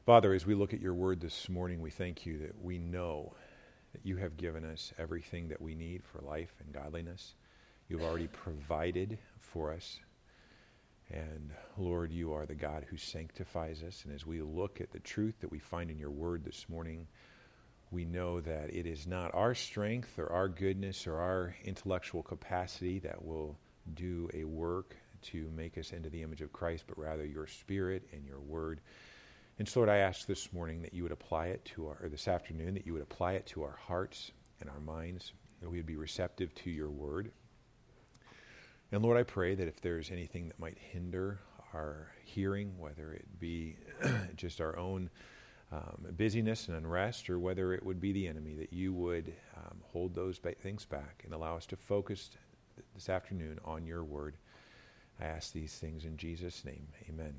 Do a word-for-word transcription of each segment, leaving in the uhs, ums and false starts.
Father, as we look at your word this morning, we thank you that we know that you have given us everything that we need for life and godliness. You've already provided for us. And Lord, you are the God who sanctifies us. And as we look at the truth that we find in your word this morning, we know that it is not our strength or our goodness or our intellectual capacity that will do a work to make us into the image of Christ, but rather your Spirit and your word. And so, Lord, I ask this morning that you would apply it to our, or this afternoon, that you would apply it to our hearts and our minds, that we would be receptive to your word. And Lord, I pray that if there's anything that might hinder our hearing, whether it be just our own um, busyness and unrest, or whether it would be the enemy, that you would um, hold those ba- things back and allow us to focus this afternoon on your word. I ask these things in Jesus' name. Amen.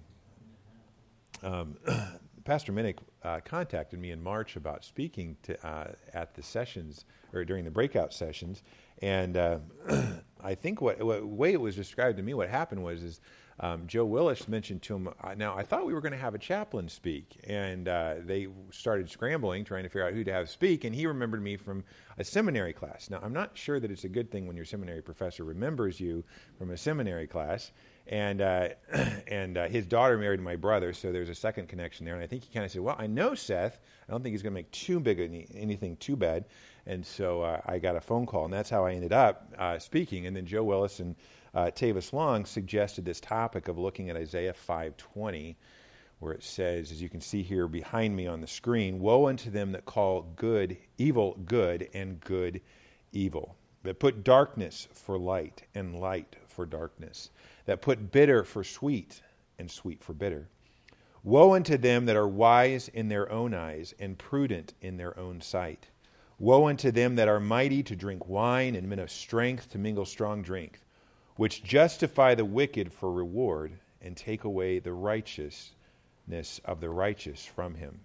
Um, Pastor Minnick uh, contacted me in March about speaking to, uh, at the sessions, or during the breakout sessions, and uh, I think what, what way it was described to me, what happened was is um, Joe Willis mentioned to him, uh, now I thought we were going to have a chaplain speak, and uh, they started scrambling, trying to figure out who to have speak, and he remembered me from a seminary class. Now, I'm not sure that it's a good thing when your seminary professor remembers you from a seminary class, and uh, and uh, his daughter married my brother, so there's a second connection there, and I think he kind of said, well, I know Seth, I don't think he's going to make too big any, anything too bad. And so uh, I got a phone call, and that's how I ended up uh, speaking. And then Joe Willis and uh, Tavis Long suggested this topic of looking at Isaiah five twenty, where it says, as you can see here behind me on the screen, woe unto them that call good evil good and good evil, that put darkness for light and light for darkness, that put bitter for sweet and sweet for bitter. Woe unto them that are wise in their own eyes and prudent in their own sight. Woe unto them that are mighty to drink wine, and men of strength to mingle strong drink, which justify the wicked for reward, and take away the righteousness of the righteous from him.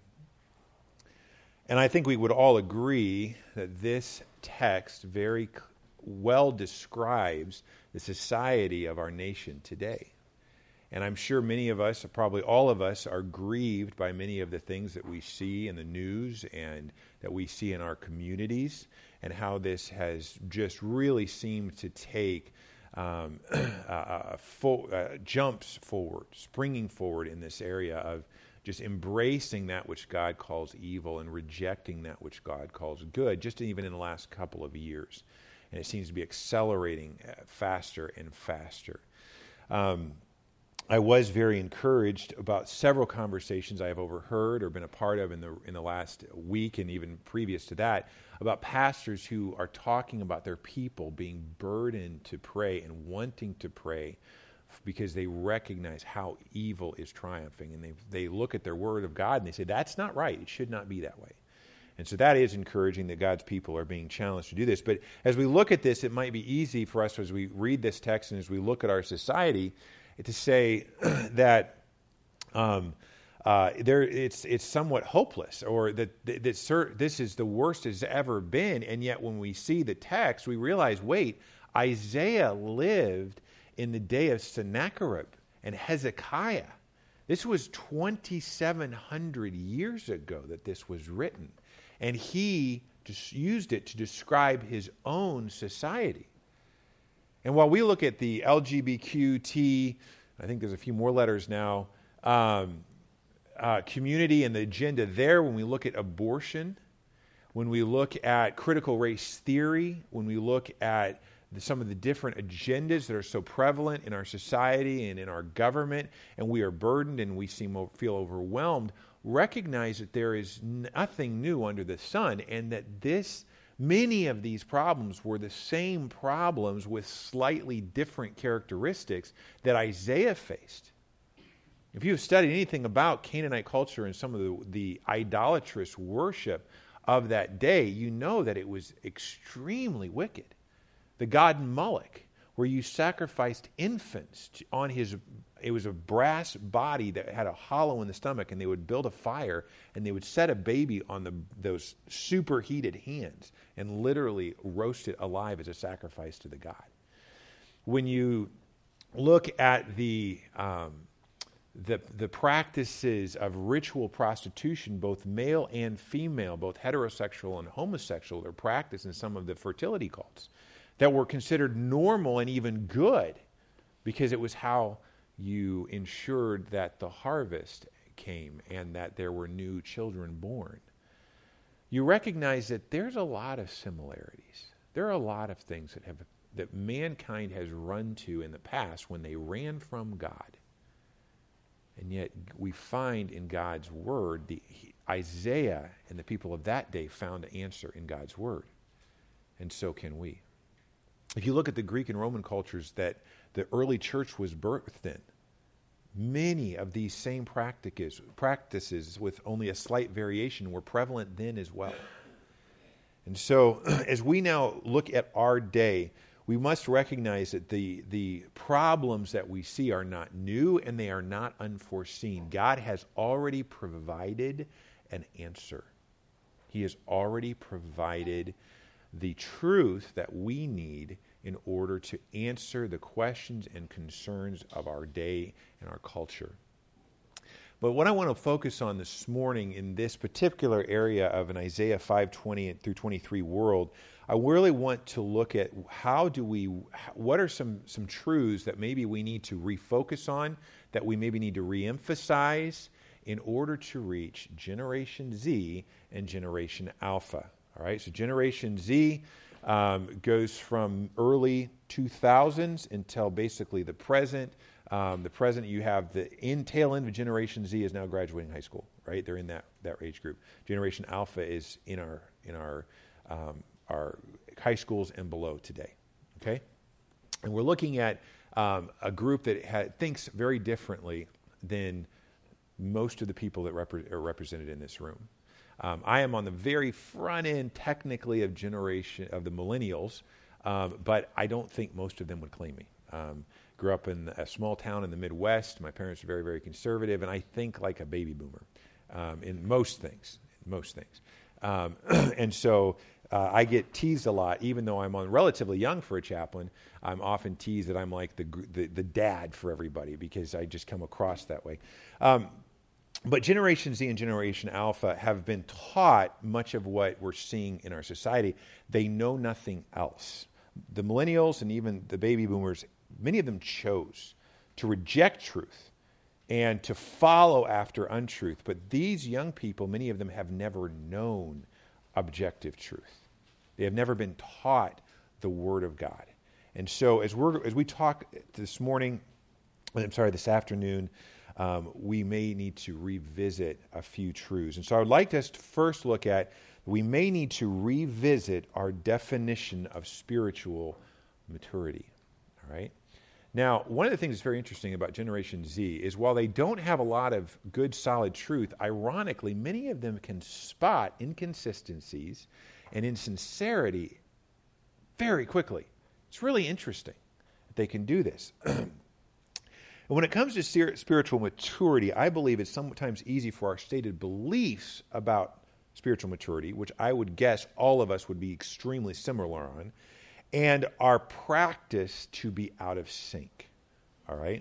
And I think we would all agree that this text very well describes the society of our nation today. And I'm sure many of us, probably all of us, are grieved by many of the things that we see in the news and that we see in our communities, and how this has just really seemed to take um, uh, full, uh, jumps forward, springing forward in this area of just embracing that which God calls evil and rejecting that which God calls good, just even in the last couple of years. And it seems to be accelerating faster and faster. Um, I was very encouraged about several conversations I have overheard or been a part of in the in the last week and even previous to that about pastors who are talking about their people being burdened to pray and wanting to pray because they recognize how evil is triumphing, and they they look at their word of God and they say, that's not right. It should not be that way. And so that is encouraging that God's people are being challenged to do this. But as we look at this, it might be easy for us as we read this text and as we look at our society to say that um, uh, there it's it's somewhat hopeless, or that, that, that sir, this is the worst it's ever been. And yet when we see the text, we realize, wait, Isaiah lived in the day of Sennacherib and Hezekiah. This was twenty-seven hundred years ago that this was written. And he just used it to describe his own society. And while we look at the L G B T Q, I think there's a few more letters now, um, uh, community and the agenda there, when we look at abortion, when we look at critical race theory, when we look at the, some of the different agendas that are so prevalent in our society and in our government, and we are burdened and we seem feel overwhelmed, recognize that there is nothing new under the sun, and that this many of these problems were the same problems with slightly different characteristics that Isaiah faced. If you have studied anything about Canaanite culture and some of the, the idolatrous worship of that day, you know that it was extremely wicked. The god Moloch, where you sacrificed infants on his, it was a brass body that had a hollow in the stomach, and they would build a fire, and they would set a baby on the those superheated hands and literally roast it alive as a sacrifice to the god. When you look at the um, the, the practices of ritual prostitution, both male and female, both heterosexual and homosexual, are practiced in some of the fertility cults that were considered normal and even good because it was how you ensured that the harvest came and that there were new children born. You recognize that there's a lot of similarities. There are a lot of things that have that mankind has run to in the past when they ran from God. And yet we find in God's word, the, he, Isaiah and the people of that day found an answer in God's word. And so can we. If you look at the Greek and Roman cultures that the early church was birthed in, many of these same practices, practices with only a slight variation were prevalent then as well. And so as we now look at our day, we must recognize that the, the problems that we see are not new and they are not unforeseen. God has already provided an answer. He has already provided the truth that we need in order to answer the questions and concerns of our day and our culture. But what I want to focus on this morning in this particular area of an Isaiah five twenty through twenty-three world, I really want to look at how do we, what are some, some truths that maybe we need to refocus on, that we maybe need to reemphasize in order to reach Generation Z and Generation Alpha. All right, so Generation Z um, goes from early two thousands until basically the present. Um, the present, you have the in tail end of Generation Z is now graduating high school, right? They're in that, that age group. Generation Alpha is in our in our um, our high schools and below today, okay? And we're looking at um, a group that ha- thinks very differently than most of the people that repre- are represented in this room. Um, I am on the very front end, technically, of generation of the millennials, um, but I don't think most of them would claim me. Um, grew up in a small town in the Midwest. My parents are very, very conservative, and I think like a baby boomer um, in most things. In most things, um, and so uh, I get teased a lot, even though I'm on relatively young for a chaplain. I'm often teased that I'm like the the, the dad for everybody because I just come across that way. Um, But Generation Z and Generation Alpha have been taught much of what we're seeing in our society. They know nothing else. The millennials and even the baby boomers, many of them chose to reject truth and to follow after untruth. But these young people, many of them have never known objective truth. They have never been taught the Word of God. And so as we're as we talk this morning, I'm sorry, this afternoon, Um, we may need to revisit a few truths. And so I would like us to first look at, we may need to revisit our definition of spiritual maturity. All right? Now, one of the things that's very interesting about Generation Z is while they don't have a lot of good, solid truth, ironically, many of them can spot inconsistencies and insincerity very quickly. It's really interesting that they can do this. And when it comes to spiritual maturity, I believe it's sometimes easy for our stated beliefs about spiritual maturity, which I would guess all of us would be extremely similar on, and our practice to be out of sync. All right?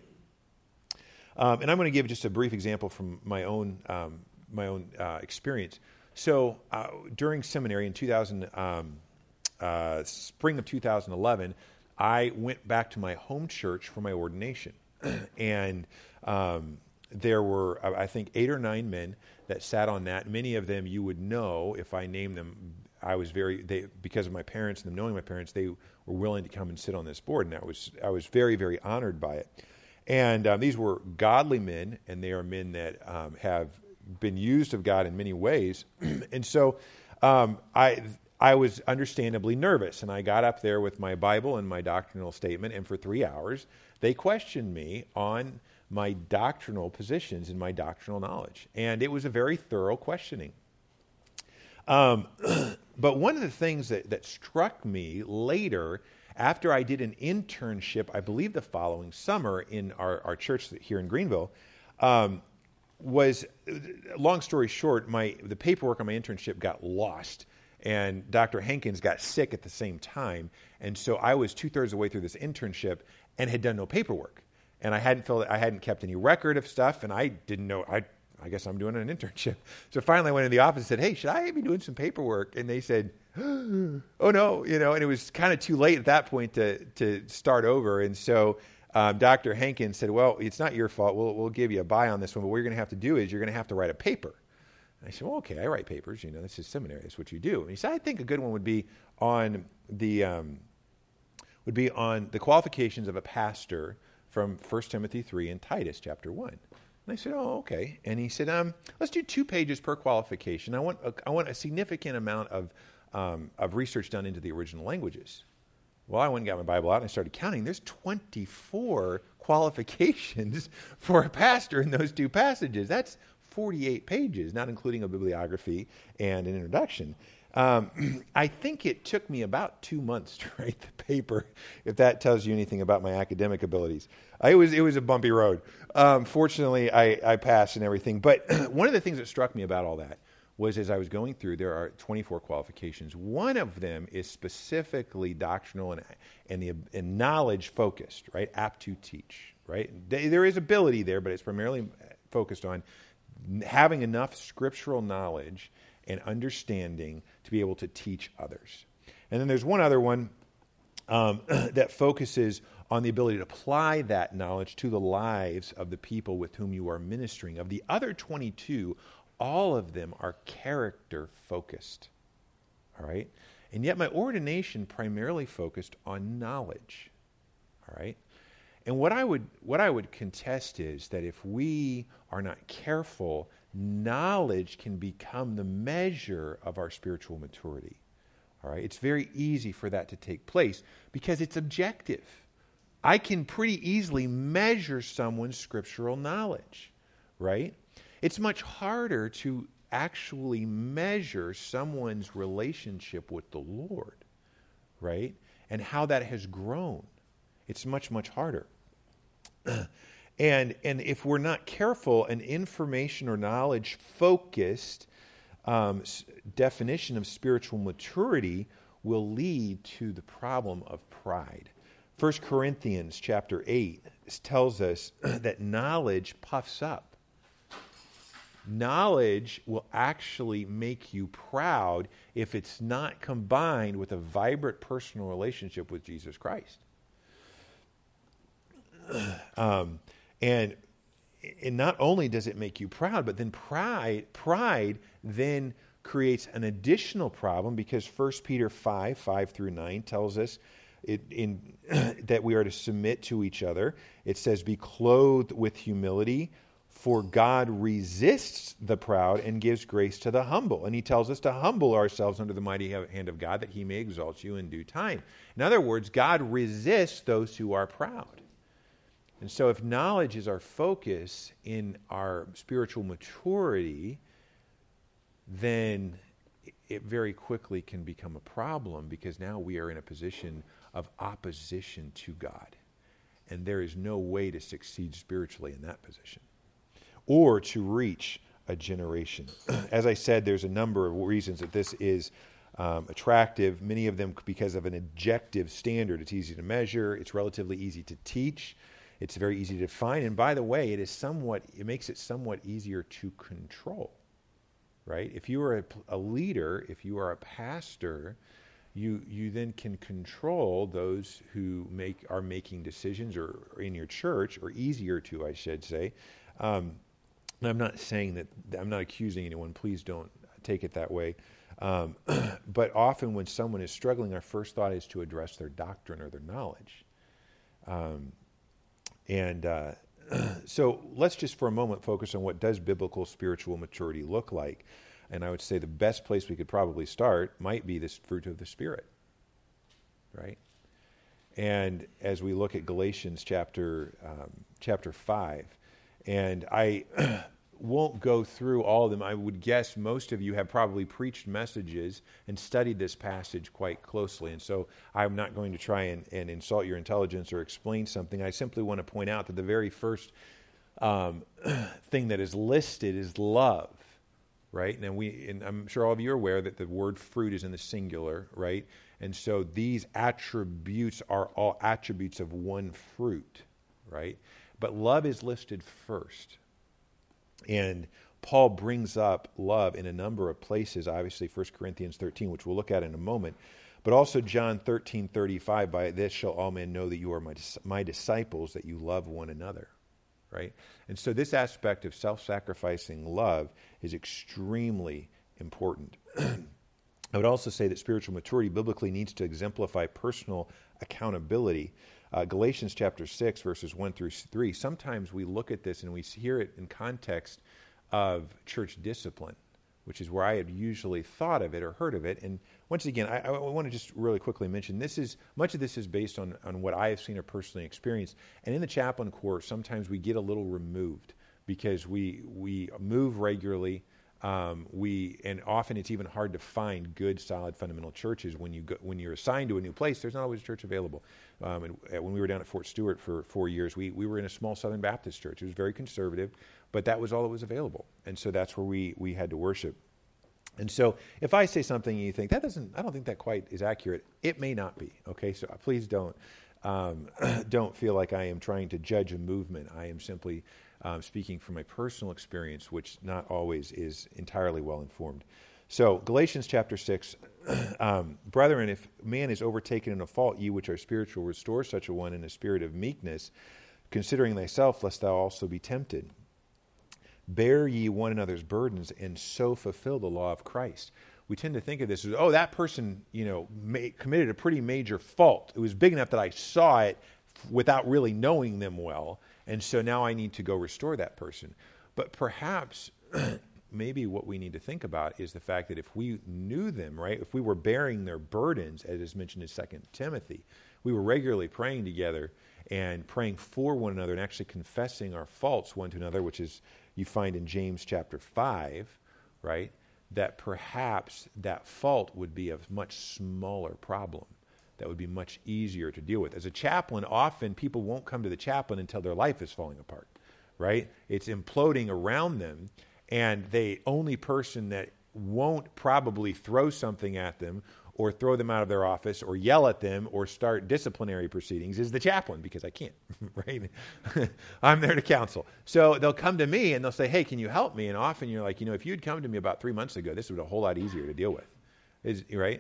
Um, and I'm going to give just a brief example from my own um, my own uh, experience. So uh, during seminary in two thousand, um, uh, spring of two thousand eleven, I went back to my home church for my ordination. And um, there were, I think, eight or nine men that sat on that. Many of them you would know if I named them. I was very, they, because of my parents and them knowing my parents, they were willing to come and sit on this board. And I was, I was very, very honored by it. And um, these were godly men, and they are men that um, have been used of God in many ways. And so um, I... I was understandably nervous, and I got up there with my Bible and my doctrinal statement, and for three hours, they questioned me on my doctrinal positions and my doctrinal knowledge. And it was a very thorough questioning. Um, but one of the things that, that struck me later, after I did an internship, I believe the following summer in our, our church here in Greenville, um, was, long story short, my the paperwork on my internship got lost. And Doctor Hankins got sick at the same time. And so I was two-thirds of the way through this internship and had done no paperwork. and I hadn't filled, I hadn't kept any record of stuff, and I didn't know, I I guess I'm doing an internship. So finally I went in the office and said, hey, should I be doing some paperwork? And they said, oh no, you know, and it was kind of too late at that point to to start over. And so um, Doctor Hankins said, well, it's not your fault. We'll we'll give you a buy on this one, but what you're going to have to do is you're going to have to write a paper. And I said, well, okay, I write papers. You know, this is seminary. That's what you do. And he said, I think a good one would be on the um, would be on the qualifications of a pastor from First Timothy three and Titus chapter one. And I said, oh, okay. And he said, um, let's do two pages per qualification. I want a, I want a significant amount of um, of research done into the original languages. Well, I went and got my Bible out and I started counting. There's twenty-four qualifications for a pastor in those two passages. That's forty-eight pages, not including a bibliography and an introduction. Um, I think it took me about two months to write the paper, if that tells you anything about my academic abilities. Uh, it was it was a bumpy road. Um, fortunately, I, I passed and everything. But one of the things that struck me about all that was as I was going through, there are twenty-four qualifications. One of them is specifically doctrinal and and, the, and knowledge focused, right? Apt to teach, right? There is ability there, but it's primarily focused on having enough scriptural knowledge and understanding to be able to teach others. And then there's one other one um, that focuses on the ability to apply that knowledge to the lives of the people with whom you are ministering. Of the other twenty-two, all of them are character focused. All right? And yet my ordination primarily focused on knowledge. All right? And what I would what I would contest is that if we are not careful, knowledge can become the measure of our spiritual maturity. All right? It's very easy for that to take place because it's objective. I can pretty easily measure someone's scriptural knowledge, right? It's much harder to actually measure someone's relationship with the Lord, right? And how that has grown. It's much, much harder. And and if we're not careful, an information or knowledge focused um, s- definition of spiritual maturity will lead to the problem of pride. First Corinthians chapter eight tells us that knowledge puffs up. Knowledge will actually make you proud if it's not combined with a vibrant personal relationship with Jesus Christ. Um, and and not only does it make you proud, but then pride pride then creates an additional problem because First Peter five, five through nine tells us it, in, that we are to submit to each other. It says, be clothed with humility, for God resists the proud and gives grace to the humble. And he tells us to humble ourselves under the mighty hand of God that he may exalt you in due time. In other words, God resists those who are proud. And so if knowledge is our focus in our spiritual maturity, then it very quickly can become a problem because now we are in a position of opposition to God. And there is no way to succeed spiritually in that position or to reach a generation. As I said, there's a number of reasons that this is um, attractive, many of them because of an objective standard. It's easy to measure. It's relatively easy to teach. It's very easy to define. And by the way, it is somewhat, it makes it somewhat easier to control, right? If you are a, a leader, if you are a pastor, you you then can control those who make are making decisions or, or in your church, or easier to, I should say. Um, and I'm not saying that, I'm not accusing anyone. Please don't take it that way. Um, but often when someone is struggling, our first thought is to address their doctrine or their knowledge. Um, And uh, so let's just for a moment focus on what does biblical spiritual maturity look like. And I would say the best place we could probably start might be this fruit of the Spirit, right? And as we look at Galatians chapter um, chapter five, and I won't go through all of them. I would guess most of you have probably preached messages and studied this passage quite closely. And so I'm not going to try and, and insult your intelligence or explain something. I simply want to point out that the very first um, thing that is listed is love, right? And we, and I'm sure all of you are aware that the word fruit is in the singular, right? And so these attributes are all attributes of one fruit, right? but love is listed first. And Paul brings up love in a number of places, obviously First Corinthians thirteen, which we'll look at in a moment, but also John thirteen thirty-five, by this shall all men know that you are my, my disciples, that you love one another, right? And so this aspect of self-sacrificing love is extremely important. I would also say that spiritual maturity biblically needs to exemplify personal accountability. Uh, Galatians chapter six, verses one through three, sometimes we look at this and we hear it in context of church discipline, which is where I had usually thought of it or heard of it. And once again, I, I want to just really quickly mention, this is much of this is based on, on what I have seen or personally experienced. And in the chaplain corps, sometimes we get a little removed because we we move regularly. Um, we and often it's even hard to find good, solid, fundamental churches when you go, when you're assigned to a new place. There's not always a church available. Um, and when we were down at Fort Stewart for four years, we we were in a small Southern Baptist church. It was very conservative, but that was all that was available, and so that's where we we had to worship. And so, if I say something and you think that doesn't, I don't think that quite is accurate, it may not be. Okay, so please don't um, don't feel like I am trying to judge a movement. I am simply Um, speaking from my personal experience, which not always is entirely well informed. So Galatians chapter six, um, brethren, if man is overtaken in a fault, ye which are spiritual, restore such a one in a spirit of meekness, considering thyself, lest thou also be tempted. Bear ye one another's burdens, and so fulfill the law of Christ. We tend to think of this as, oh, that person, you know, ma- committed a pretty major fault. It was big enough that I saw it without really knowing them well. And so now I need to go restore that person. But perhaps maybe what we need to think about is the fact that if we knew them, right, if we were bearing their burdens, as is mentioned in Second Timothy, we were regularly praying together and praying for one another and actually confessing our faults one to another, which is you find in James chapter five, right, that perhaps that fault would be a much smaller problem. That would be much easier to deal with. As a chaplain, often people won't come to the chaplain until their life is falling apart, right? It's imploding around them, and the only person that won't probably throw something at them or throw them out of their office or yell at them or start disciplinary proceedings is the chaplain, because I can't, right? I'm there to counsel. So they'll come to me and they'll say, hey, can you help me? And often you're like, you know, if you'd come to me about three months ago, this would be a whole lot easier to deal with, is right?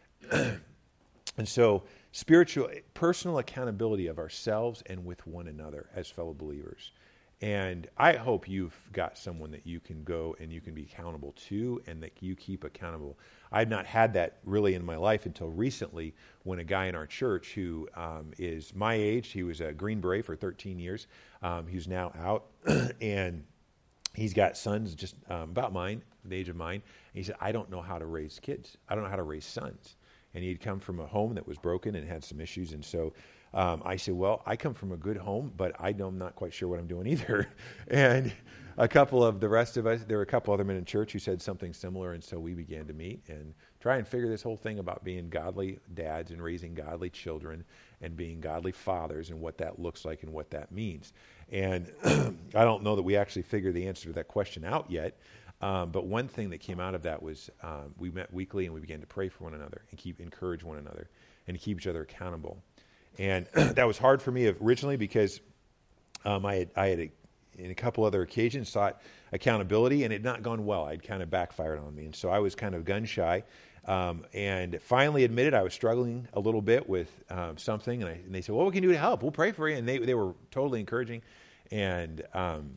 And so spiritual, personal accountability of ourselves and with one another as fellow believers. And I hope you've got someone that you can go and you can be accountable to and that you keep accountable. I've not had that really in my life until recently, when a guy in our church who um, is my age, he was a Green Beret for thirteen years. Um, he's now out and he's got sons just um, about mine, the age of mine. And he said, I don't know how to raise kids. I don't know how to raise sons. And he'd come from a home that was broken and had some issues. And so um, I said, well, I come from a good home, but I know, I'm not quite sure what I'm doing either. And a couple of the rest of us, there were a couple other men in church who said something similar. And so we began to meet and try and figure this whole thing about being godly dads and raising godly children and being godly fathers and what that looks like and what that means. And I don't know that we actually figured the answer to that question out yet. Um, but one thing that came out of that was um, we met weekly and we began to pray for one another and keep encourage one another and keep each other accountable. And that was hard for me originally because um, I had, I had a, in a couple other occasions sought accountability and it had not gone well. I'd kind of backfired on me. And so I was kind of gun shy um, and finally admitted I was struggling a little bit with um, something. And, I, and they said, well, what can you do to help? We'll pray for you. And they, they were totally encouraging. And um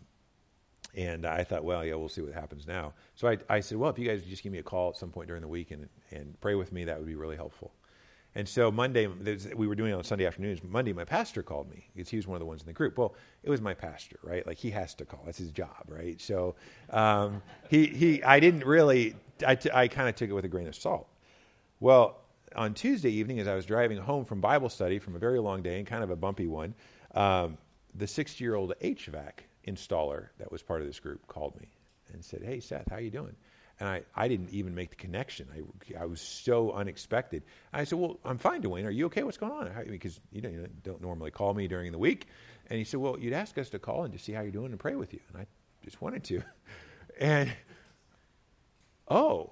And I thought, well, yeah, we'll see what happens now. So I, I said, well, if you guys would just give me a call at some point during the week and, and pray with me, that would be really helpful. And so Monday, we were doing it on Sunday afternoons. Monday, my pastor called me because he was one of the ones in the group. Well, it was my pastor, right? Like he has to call. That's his job, right? So um, he, he, I didn't really, I, t- I kind of took it with a grain of salt. Well, on Tuesday evening, as I was driving home from Bible study from a very long day and kind of a bumpy one, um, the sixty-year-old H V A C installer that was part of this group called me and said, hey, Seth, how you doing? And I, I didn't even make the connection. I, I was so unexpected. I said, well, I'm fine, Dwayne. Are you okay? What's going on? How, because you don't, you don't normally call me during the week. And he said, well, you'd ask us to call and to see how you're doing and pray with you. And I just wanted to. And, oh,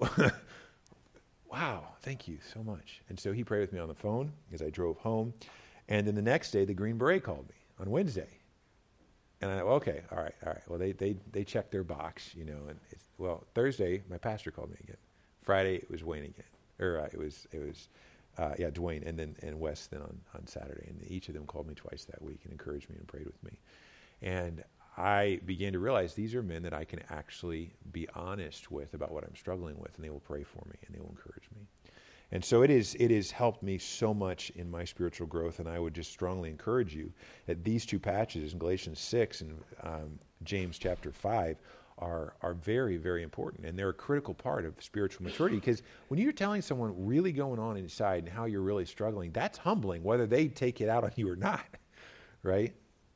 wow, thank you so much. And so he prayed with me on the phone as I drove home. And then the next day, the Green Beret called me on Wednesday. And I, okay, all right, all right. Well, they they they checked their box, you know. And it's, well, Thursday, my pastor called me again. Friday, it was Wayne again, or uh, it was it was uh, yeah, Dwayne, and then and Wes then on on Saturday, and each of them called me twice that week and encouraged me and prayed with me. And I began to realize these are men that I can actually be honest with about what I'm struggling with, and they will pray for me and they will encourage me. And so it is. It has helped me so much in my spiritual growth, and I would just strongly encourage you that these two passages in Galatians six and um, James chapter five are are very, very important, and they're a critical part of spiritual maturity. Because when you're telling someone really going on inside and how you're really struggling, that's humbling, whether they take it out on you or not, right?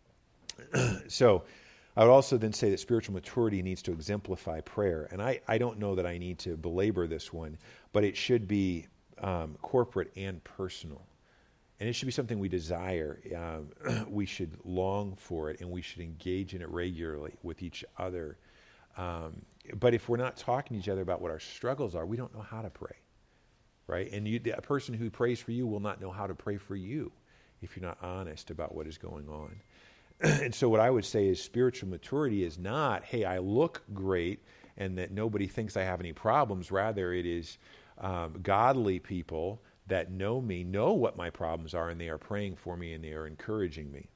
So I would also then say that spiritual maturity needs to exemplify prayer, and I, I don't know that I need to belabor this one, but it should be Um, corporate and personal. And it should be something we desire. Um, we should long for it, and we should engage in it regularly with each other. Um, but if we're not talking to each other about what our struggles are, we don't know how to pray, right? And you, a person who prays for you will not know how to pray for you if you're not honest about what is going on. And so what I would say is spiritual maturity is not, hey, I look great and that nobody thinks I have any problems. Rather, it is Um, godly people that know me, know what my problems are, and they are praying for me and they are encouraging me.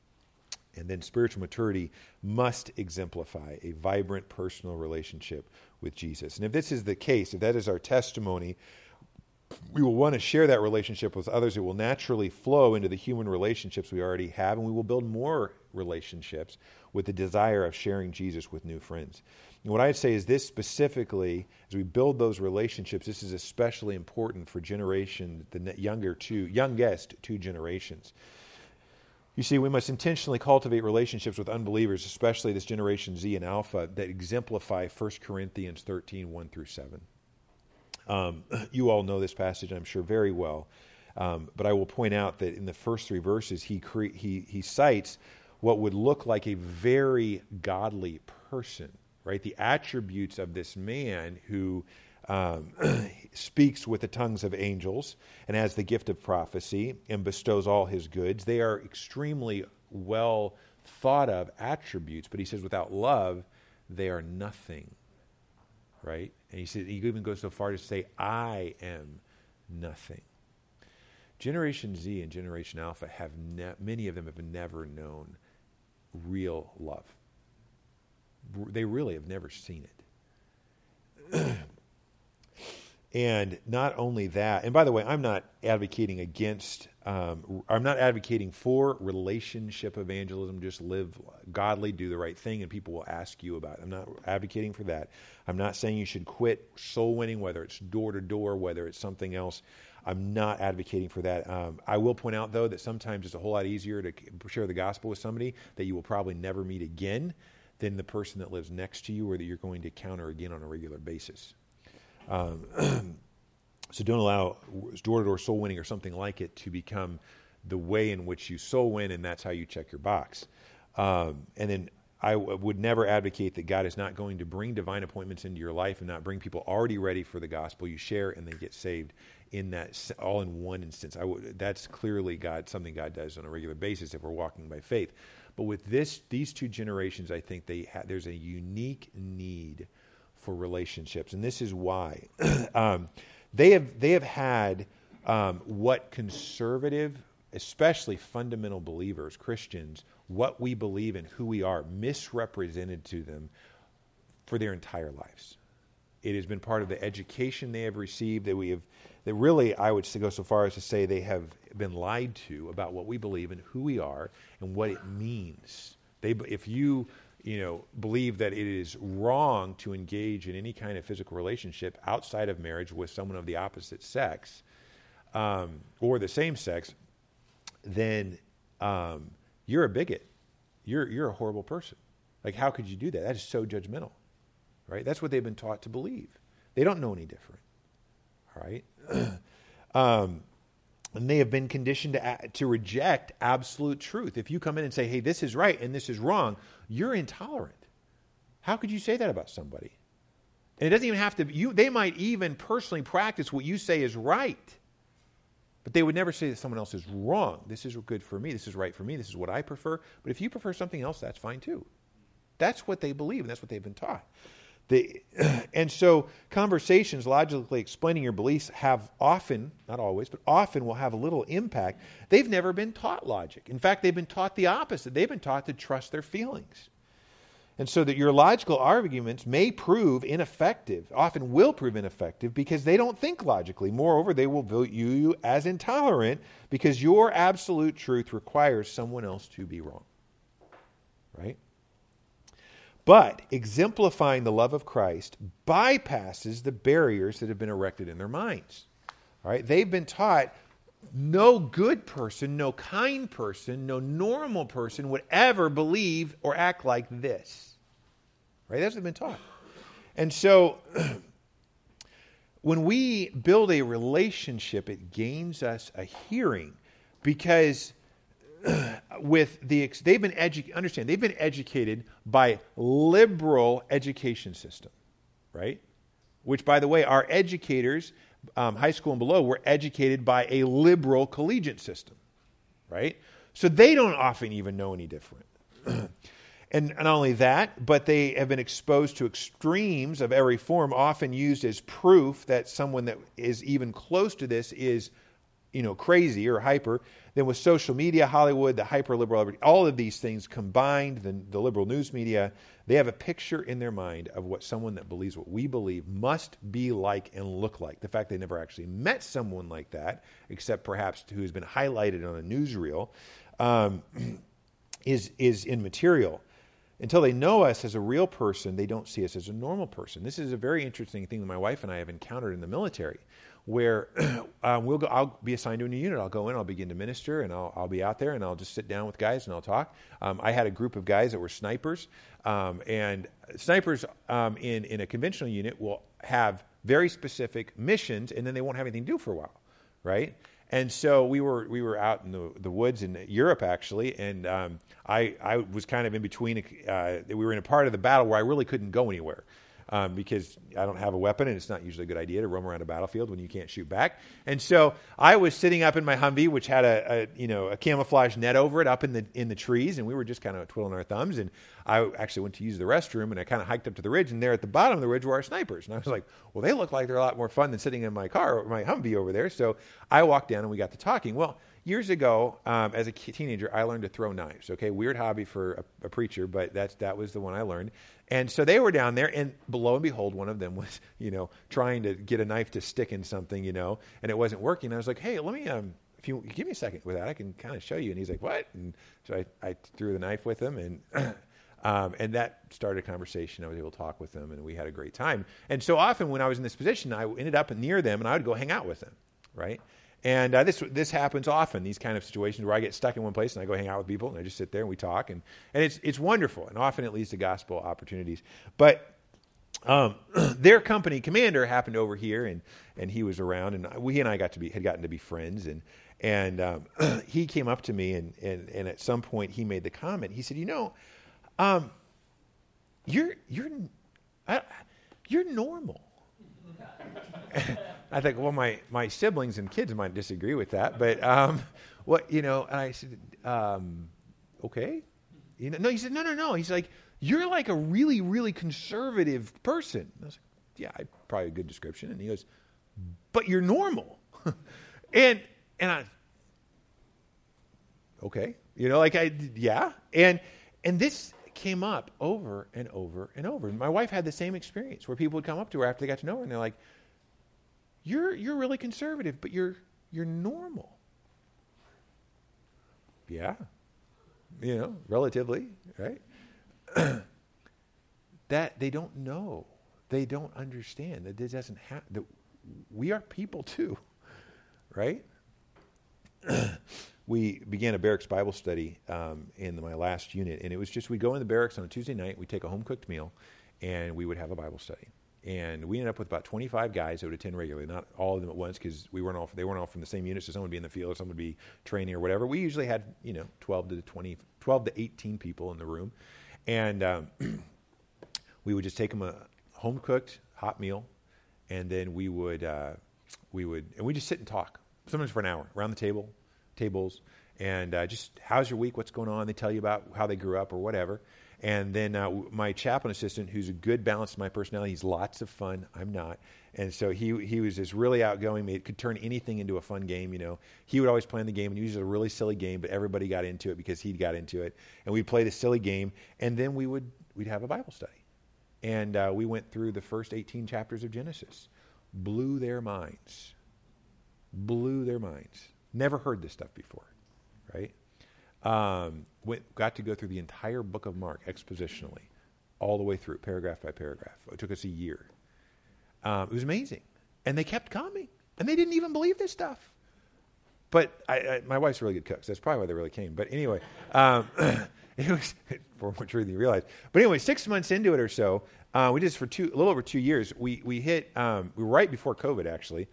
And then spiritual maturity must exemplify a vibrant personal relationship with Jesus. And if this is the case, if that is our testimony, we will want to share that relationship with others. It will naturally flow into the human relationships we already have, and we will build more relationships with the desire of sharing Jesus with new friends. And what I'd say is this specifically, as we build those relationships, this is especially important for generation, the younger two, youngest two generations. You see, we must intentionally cultivate relationships with unbelievers, especially this generation Z and Alpha, that exemplify First Corinthians thirteen, one through seven. Um, you all know this passage, I'm sure, very well. Um, but I will point out that in the first three verses, he cre- he he cites what would look like a very godly person, right? The attributes of this man who um, speaks with the tongues of angels and has the gift of prophecy and bestows all his goods. They are extremely well thought of attributes, but he says without love, they are nothing, right? And he says, he even goes so far to say, I am nothing. Generation Z and Generation Alpha have ne- many of them have never known real love. They really have never seen it. And not only that, and by the way, I'm not advocating against, um, I'm not advocating for relationship evangelism, just live godly, do the right thing, and people will ask you about it. I'm not advocating for that. I'm not saying you should quit soul winning, whether it's door to door, whether it's something else. I'm not advocating for that. Um, I will point out, though, that sometimes it's a whole lot easier to share the gospel with somebody that you will probably never meet again than the person that lives next to you or that you're going to encounter again on a regular basis. Um, so don't allow door-to-door soul winning or something like it to become the way in which you soul win, and that's how you check your box. Um, and then I w- would never advocate that God is not going to bring divine appointments into your life and not bring people already ready for the gospel. You share and they get saved in that, all in one instance. I would, that's clearly God, something God does on a regular basis if we're walking by faith. But with this, these two generations, I think they ha- there's a unique need for relationships, and this is why um, they have they have had um, what conservative, especially fundamental believers, Christians, what we believe and who we are, misrepresented to them for their entire lives. It has been part of the education they have received that we have. That really, I would go so far as to say they have been lied to about what we believe and who we are and what it means. They, if you, you know, believe that it is wrong to engage in any kind of physical relationship outside of marriage with someone of the opposite sex um, or the same sex, then um, you're a bigot. You're you're a horrible person. Like, how could you do that? That is so judgmental, right? That's what they've been taught to believe. They don't know any different. All right, um, and they have been conditioned to to reject absolute truth. If you come in and say, "Hey, this is right and this is wrong," you're intolerant. How could you say that about somebody? And it doesn't even have to. You they might even personally practice what you say is right. But they would never say that someone else is wrong. This is good for me. This is right for me. This is what I prefer. But if you prefer something else, that's fine too. That's what they believe, and that's what they've been taught. They, and so conversations logically explaining your beliefs have often, not always, but often will have a little impact. They've never been taught logic. In fact, they've been taught the opposite. They've been taught to trust their feelings. And so that your logical arguments may prove ineffective, often will prove ineffective, because they don't think logically. Moreover, they will view you as intolerant because your absolute truth requires someone else to be wrong. Right? But exemplifying the love of Christ bypasses the barriers that have been erected in their minds. All right? They've been taught no good person, no kind person, no normal person would ever believe or act like this. Right? That's what they've been taught. And so when we build a relationship, it gains us a hearing because with the they've been edu- understand they've been educated by liberal education system, right? Which, by the way, our educators, um, high school and below, were educated by a liberal collegiate system, right? So they don't often even know any different. And not only that, but they have been exposed to extremes of every form, often used as proof that someone that is even close to this is, you know, crazy or hyper. Then with social media, Hollywood, the hyper-liberal, all of these things combined, the, the liberal news media, they have a picture in their mind of what someone that believes what we believe must be like and look like. The fact they never actually met someone like that, except perhaps who's been highlighted on a newsreel, um, is is immaterial. Until they know us as a real person, they don't see us as a normal person. This is a very interesting thing that my wife and I have encountered in the military, where um, we'll go. I'll be assigned to a new unit. I'll go in. I'll begin to minister, and I'll, I'll be out there, and I'll just sit down with guys and I'll talk. Um, I had a group of guys that were snipers, um, and snipers um, in in a conventional unit will have very specific missions, and then they won't have anything to do for a while, right? And so we were we were out in the, the woods in Europe, actually, and um, I, I was kind of in between. Uh, we were in a part of the battle where I really couldn't go anywhere um, because I don't have a weapon, and it's not usually a good idea to roam around a battlefield when you can't shoot back. And so I was sitting up in my Humvee, which had a, a you know a camouflage net over it, up in the in the trees, and we were just kind of twiddling our thumbs. And I actually went to use the restroom, and I kind of hiked up to the ridge, and there at the bottom of the ridge were our snipers. And I was like, well, they look like they're a lot more fun than sitting in my car, or my Humvee over there. So I walked down, and we got to talking. Well, years ago, um, as a teenager, I learned to throw knives. Okay, weird hobby for a, a preacher, but that's that was the one I learned. And so they were down there, and lo and behold, one of them was, you know, trying to get a knife to stick in something, you know, and it wasn't working. I was like, hey, let me, um, if you give me a second with that, I can kind of show you. And he's like, what? And so I, I threw the knife with him, and um, and that started a conversation. I was able to talk with them, and we had a great time. And so often when I was in this position, I ended up near them, and I would go hang out with them, right? And uh, this this happens often, these kind of situations where I get stuck in one place and I go hang out with people and I just sit there and we talk. And, and it's it's wonderful. And often it leads to gospel opportunities. But um, their company commander happened over here and, and he was around. And we and I got to be had gotten to be friends. And and um, he came up to me and, and, and at some point he made the comment. He said, you know, um, you're, you're, I, you're normal. I think, well, my, my siblings and kids might disagree with that, but um, what you know, and I said, um, okay, you know, no, he said, no, no, no. He's like, you're like a really, really conservative person. And I was like, yeah, I, probably a good description. And he goes, but you're normal, and and I, okay, you know, like I, yeah, and and this came up over and over and over. And my wife had the same experience where people would come up to her after they got to know her, and they're like, You're you're really conservative, but you're you're normal. Yeah, you know, relatively, right? That they don't know, they don't understand that this doesn't happen. That we are people too, right? We began a barracks Bible study um, in my last unit, and it was just we go in the barracks on a Tuesday night, we take a home cooked meal, and we would have a Bible study. And we ended up with about twenty-five guys that would attend regularly, not all of them at once because we weren't all they weren't all from the same unit. So some would be in the field, or some would be training or whatever. We usually had you know twelve to twenty, twelve to eighteen people in the room, and um, we would just take them a home cooked hot meal, and then we would uh, we would and we just sit and talk sometimes for an hour, around the table, tables, and uh, just, how's your week? What's going on? They tell you about how they grew up or whatever. And then uh, my chaplain assistant, who's a good balance to my personality, he's lots of fun. I'm not. And so he he was just really outgoing. It could turn anything into a fun game, you know. He would always plan the game, and usually a really silly game, but everybody got into it because he got into it. And we'd play the silly game, and then we would we'd have a Bible study. And uh, we went through the first eighteen chapters of Genesis. Blew their minds. Blew their minds. Never heard this stuff before, right? Um, went, got to go through the entire book of Mark expositionally, all the way through, paragraph by paragraph. It took us a year. Um, it was amazing. And they kept coming. And they didn't even believe this stuff. But I, I, my wife's a really good cook, so that's probably why they really came. But anyway, um, it was for more truth than you realize. But anyway, six months into it or so, uh, we did this for two, a little over two years. We we hit, um, we were right before COVID, actually.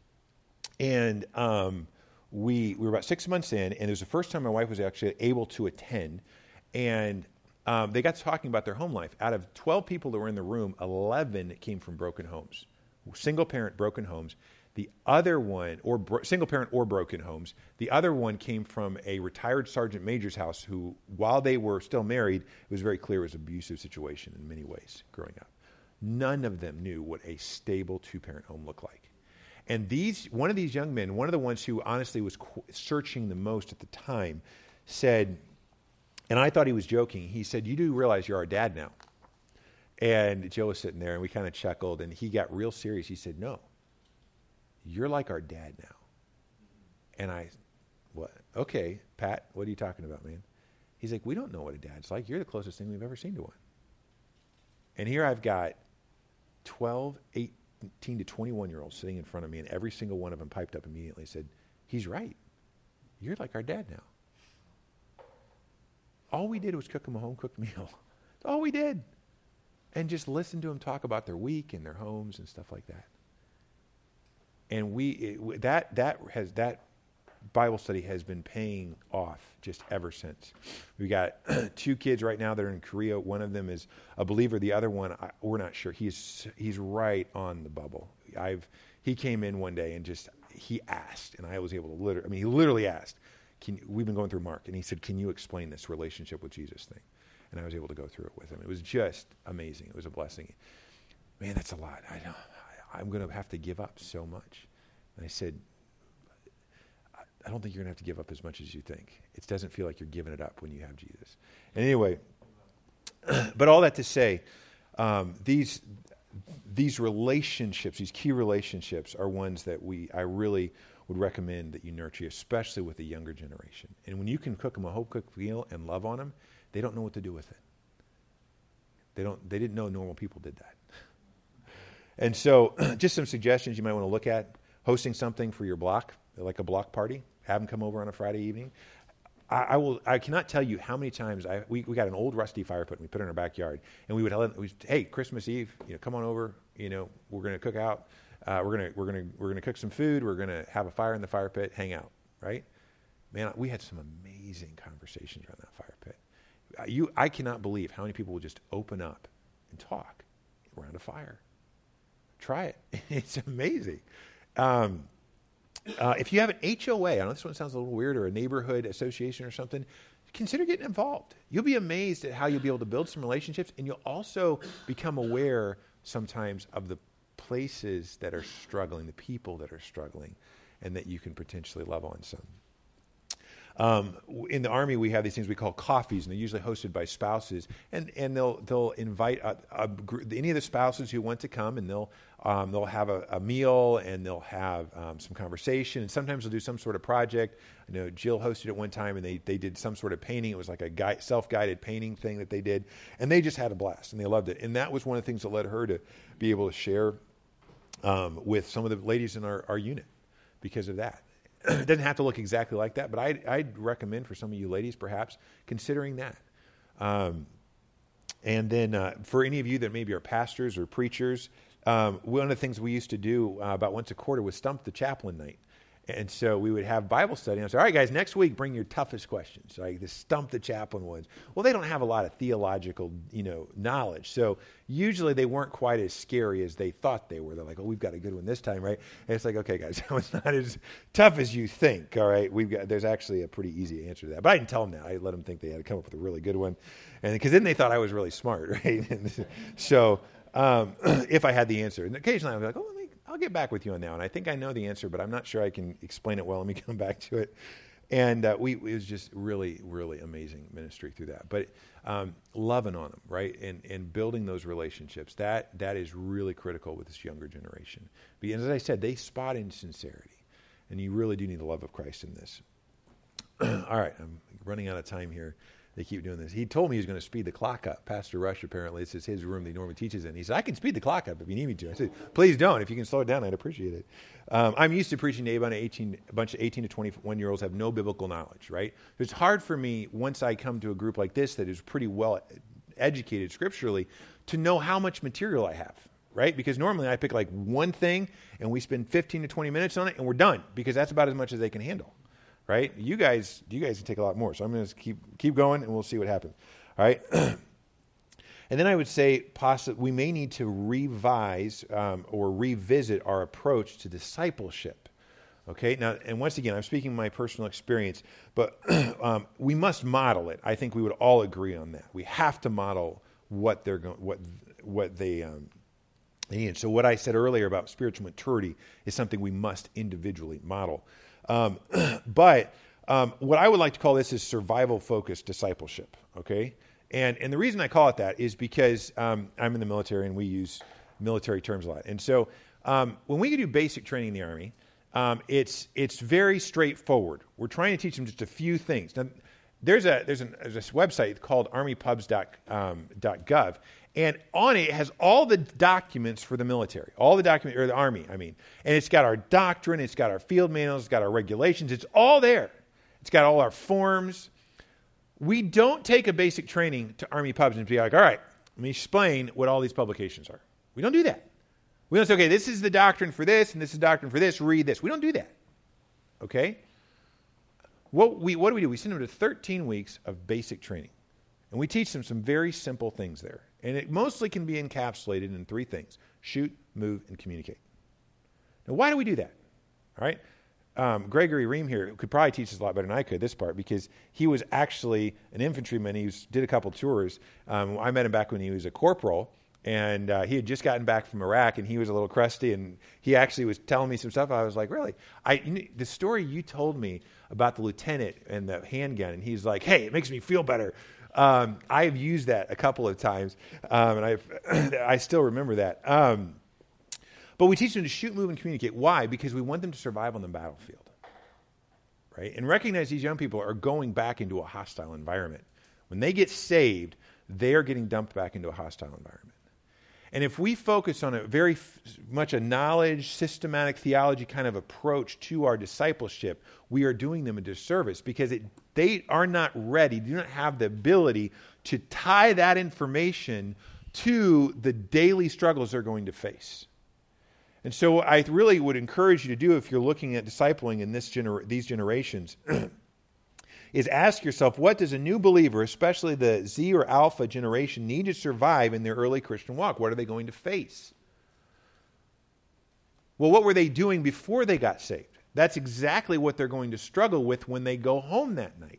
And um, we, we were about six months in, and it was the first time my wife was actually able to attend. And um, they got talking about their home life. Out of twelve people that were in the room, eleven came from broken homes, single parent broken homes. The other one, or bro- single parent or broken homes, the other one came from a retired sergeant major's house who, while they were still married, it was very clear it was an abusive situation in many ways growing up. None of them knew what a stable two-parent home looked like. And these, one of these young men, one of the ones who honestly was qu- searching the most at the time, said, and I thought he was joking, he said, "You do realize you're our dad now?" And Joe was sitting there, and we kind of chuckled, and he got real serious. He said, "No. You're like our dad now." And I, what? Okay, Pat, what are you talking about, man? He's like, "We don't know what a dad's like. You're the closest thing we've ever seen to one." And here I've got twelve, eighteen to twenty-one-year-olds sitting in front of me, and every single one of them piped up immediately and said, "He's right. You're like our dad now." All we did was cook them a home-cooked meal. That's all we did. And just listen to them talk about their week and their homes and stuff like that. And we it, that that has that Bible study has been paying off just ever since. We got two kids right now that are in Korea. One of them is a believer. The other one, I, we're not sure. He's he's right on the bubble. I've he came in one day and just he asked, and I was able to literally. I mean, he literally asked. Can, we've been going through Mark, and he said, "Can you explain this relationship with Jesus thing?" And I was able to go through it with him. It was just amazing. It was a blessing. Man, that's a lot. I know. I'm going to have to give up so much. And I said, I don't think you're going to have to give up as much as you think. It doesn't feel like you're giving it up when you have Jesus. And anyway, but all that to say, um, these these relationships, these key relationships are ones that we I really would recommend that you nurture, especially with the younger generation. And when you can cook them a home-cooked meal and love on them, they don't know what to do with it. They don't. They didn't know normal people did that. And so just some suggestions you might want to look at. Hosting something for your block, like a block party. Have them come over on a Friday evening. I, I will. I cannot tell you how many times I we, we got an old rusty fire pit and we put it in our backyard, and we would tell we hey, Christmas Eve, you know, come on over. You know, we're going to cook out. Uh, we're gonna we're gonna we're gonna cook some food. We're gonna have a fire in the fire pit, hang out. Right, man. We had some amazing conversations around that fire pit. Uh, you, I cannot believe how many people will just open up and talk around a fire. Try it. It's amazing. Um, uh, if you have an H O A, I know this one sounds a little weird, or a neighborhood association or something, consider getting involved. You'll be amazed at how you'll be able to build some relationships, and you'll also become aware sometimes of the places that are struggling, the people that are struggling, and that you can potentially love on some. Um, in the Army, we have these things we call coffees, and they're usually hosted by spouses, and, and they'll they'll invite a, a, any of the spouses who want to come, and they'll um, they'll have a, a meal, and they'll have um, some conversation, and sometimes they'll do some sort of project. I know Jill hosted it one time, and they they did some sort of painting. It was like a guide, self-guided painting thing that they did, and they just had a blast, and they loved it. And that was one of the things that led her to be able to share um, with some of the ladies in our, our unit because of that. It doesn't have to look exactly like that, but I'd, I'd recommend for some of you ladies, perhaps, considering that. Um, and then uh, for any of you that maybe are pastors or preachers, um, one of the things we used to do uh, about once a quarter was Stump the Chaplain night. And so we would have Bible study. And I said, all right, guys, next week, bring your toughest questions, like the stump the chaplain ones. Well, they don't have a lot of theological, you know, knowledge. So usually they weren't quite as scary as they thought they were. They're like, oh, we've got a good one this time, right? And it's like, okay, guys, that was not as tough as you think, all right? We've got, there's actually a pretty easy answer to that. But I didn't tell them that. I let them think they had to come up with a really good one. And because then they thought I was really smart, right? And so um, if I had the answer. And occasionally I'd be like, oh, let me I'll get back with you on that one. I think I know the answer, but I'm not sure I can explain it well. Let me come back to it. And uh, we it was just really, really amazing ministry through that. But um, loving on them, right, and and building those relationships, that that is really critical with this younger generation. Because as I said, they spot insincerity, and you really do need the love of Christ in this. All right, I'm running out of time here. They keep doing this. He told me he was going to speed the clock up. Pastor Rush, apparently, this is his room that he normally teaches in. He said, I can speed the clock up if you need me to. I said, please don't. If you can slow it down, I'd appreciate it. Um, I'm used to preaching to a bunch of eighteen, a bunch of eighteen to twenty-one-year-olds have no biblical knowledge, right? It's hard for me, once I come to a group like this that is pretty well educated scripturally, to know how much material I have, right? Because normally I pick like one thing, and we spend fifteen to twenty minutes on it, and we're done, because that's about as much as they can handle. Right? You guys, you guys can take a lot more. So I'm going to keep keep going, and we'll see what happens. All right. And then I would say, possibly, we may need to revise um, or revisit our approach to discipleship. Okay. Now, and once again, I'm speaking from my personal experience, but um, we must model it. I think we would all agree on that. We have to model what they're going, what what they. Um, they need. So what I said earlier about spiritual maturity is something we must individually model. Um, but um, what I would like to call this is survival-focused discipleship, okay? And and the reason I call it that is because um, I'm in the military and we use military terms a lot. And so um, when we do basic training in the Army, um, it's it's very straightforward. We're trying to teach them just a few things. Now, there's a there's, an, there's a website called army pubs dot gov, and on it, it has all the documents for the military, all the documents, or the Army, I mean. And it's got our doctrine, it's got our field manuals, it's got our regulations, it's all there. It's got all our forms. We don't take a basic training to Army pubs and be like, all right, let me explain what all these publications are. We don't do that. We don't say, okay, this is the doctrine for this, and this is the doctrine for this, read this. We don't do that, okay? What, we, what do we do? We send them to thirteen weeks of basic training. And we teach them some very simple things there. And it mostly can be encapsulated in three things: shoot, move, and communicate. Now, why do we do that? All right? Um, Gregory Ream here could probably teach us a lot better than I could, this part, because he was actually an infantryman. He was, did a couple tours. Um, I met him back when he was a corporal, and uh, he had just gotten back from Iraq, and he was a little crusty, and he actually was telling me some stuff. I was like, really? I, you know, the story you told me about the lieutenant and the handgun, and he's like, hey, it makes me feel better. Um, I have used that a couple of times, um, and I've, I still remember that. Um, but we teach them to shoot, move, and communicate. Why? Because we want them to survive on the battlefield, right? And recognize these young people are going back into a hostile environment. When they get saved, they are getting dumped back into a hostile environment. And if we focus on a very f- much a knowledge, systematic theology kind of approach to our discipleship, we are doing them a disservice, because it, they are not ready, do not have the ability to tie that information to the daily struggles they're going to face. And so I really would encourage you to do, if you're looking at discipling in this gener- these generations, is ask yourself, what does a new believer, especially the Z or Alpha generation, need to survive in their early Christian walk? What are they going to face? Well, what were they doing before they got saved? That's exactly what they're going to struggle with when they go home that night.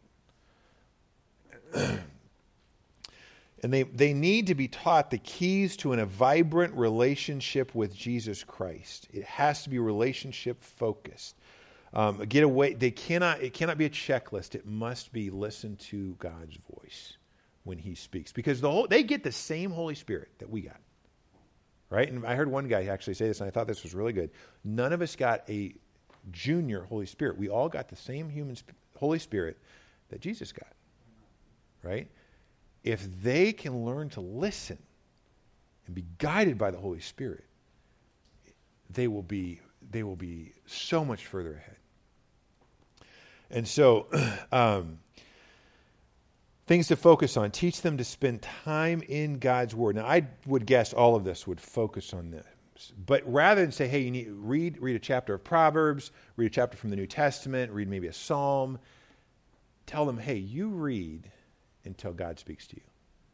And they, they need to be taught the keys to an, a vibrant relationship with Jesus Christ. It has to be relationship focused. Um, get away. They cannot. It cannot be a checklist. It must be listen to God's voice when He speaks, because the whole they get the same Holy Spirit that we got, right? And I heard one guy actually say this, and I thought this was really good. None of us got a junior Holy Spirit. We all got the same human sp- Holy Spirit that Jesus got, right? If they can learn to listen and be guided by the Holy Spirit, they will be they will be so much further ahead. And so, um, things to focus on. Teach them to spend time in God's Word. Now, I would guess all of this would focus on the but rather than say, hey, you need read read a chapter of Proverbs, read a chapter from the New Testament, read maybe a psalm, tell them, hey, you read until God speaks to you.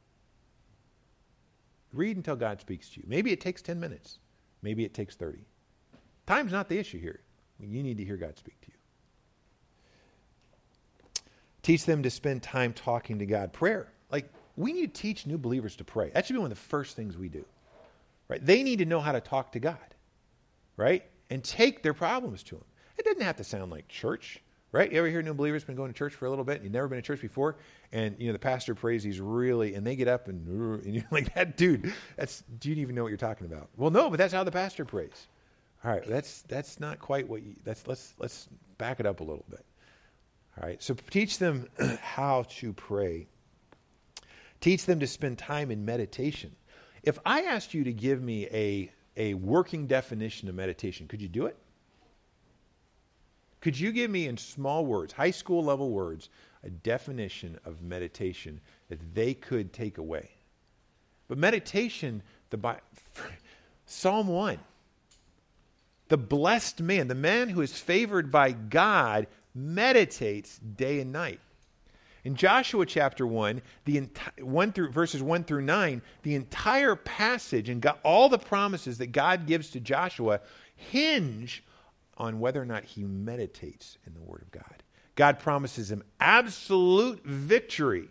Read until God speaks to you. Maybe it takes ten minutes. Maybe it takes thirty. Time's not the issue here. You need to hear God speak to you. Teach them to spend time talking to God. Prayer. Like, we need to teach new believers to pray. That should be one of the first things we do. Right? They need to know how to talk to God. Right? And take their problems to Him. It doesn't have to sound like church. Right? You ever hear new believers been going to church for a little bit and you've never been to church before? And, you know, the pastor prays, he's really, and they get up and, and you're like, that dude, that's, do you even know what you're talking about? Well, no, but that's how the pastor prays. All right, that's that's not quite what you, that's, let's, let's back it up a little bit. All right, so teach them how to pray. Teach them to spend time in meditation. If I asked you to give me a, a working definition of meditation, could you do it? Could you give me in small words, high school level words, a definition of meditation that they could take away? But meditation, the Psalm one, the blessed man, the man who is favored by God, meditates day and night. In Joshua chapter one, the enti- one through verses one through nine, the entire passage and God, all the promises that God gives to Joshua hinge on whether or not he meditates in the Word of God. God promises him absolute victory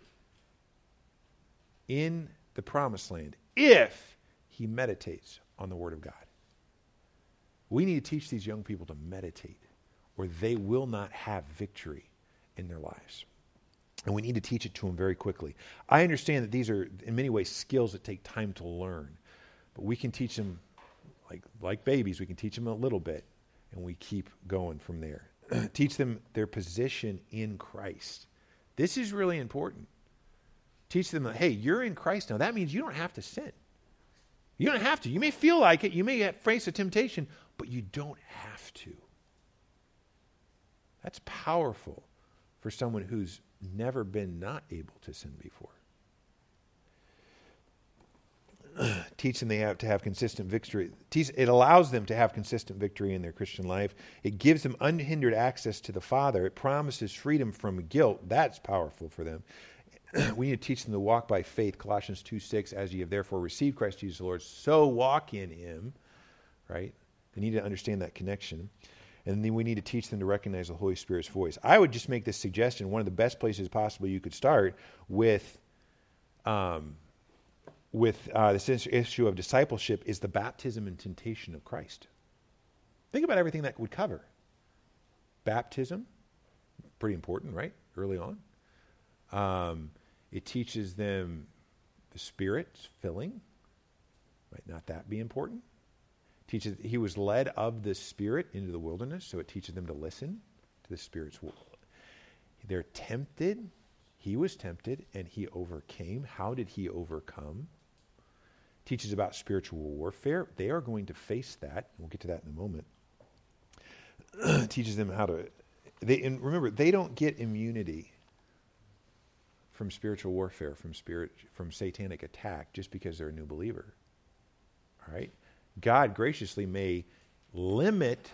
in the promised land if he meditates on the Word of God. We need to teach these young people to meditate, or they will not have victory in their lives. And we need to teach it to them very quickly. I understand that these are, in many ways, skills that take time to learn. But we can teach them, like, like babies, we can teach them a little bit. And we keep going from there. Teach them their position in Christ. This is really important. Teach them that, hey, you're in Christ now. That means you don't have to sin. You don't have to. You may feel like it. You may face a temptation, but you don't have to. That's powerful for someone who's never been not able to sin before. Teach them they have to have consistent victory. Teach, it allows them to have consistent victory in their Christian life. It gives them unhindered access to the Father. It promises freedom from guilt. That's powerful for them. We need to teach them to walk by faith. Colossians two six, as ye have therefore received Christ Jesus the Lord, so walk in him. Right? They need to understand that connection. And then we need to teach them to recognize the Holy Spirit's voice. I would just make this suggestion. One of the best places possible you could start with um, with uh, this issue of discipleship is the baptism and temptation of Christ. Think about everything that would cover. Baptism, pretty important, right? Early on. Um, it teaches them the Spirit's filling. Might not that be important? Teaches he was led of the Spirit into the wilderness, so it teaches them to listen to the Spirit's will. They're tempted. He was tempted, and he overcame. How did he overcome? Teaches about spiritual warfare. They are going to face that. We'll get to that in a moment. Teaches them how to... They, and remember, they don't get immunity from spiritual warfare, from spirit, from satanic attack, just because they're a new believer. All right? God graciously may limit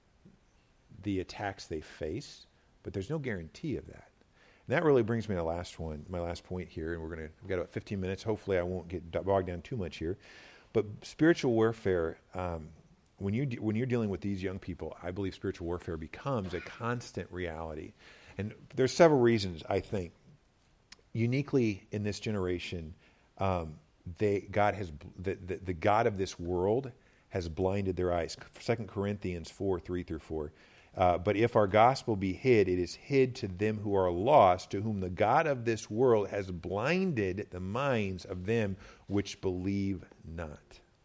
the attacks they face, but there's no guarantee of that. And that really brings me to the last one, my last point here, and we're going to, we've got about fifteen minutes. Hopefully I won't get bogged down too much here. But spiritual warfare, um, when, you, when you're dealing with these young people, I believe spiritual warfare becomes a constant reality. And there's several reasons, I think. Uniquely in this generation, um, they God has the, the, the God of this world has blinded their eyes. Second Corinthians four, three through four. Uh, but if our gospel be hid, it is hid to them who are lost, to whom the God of this world has blinded the minds of them which believe not.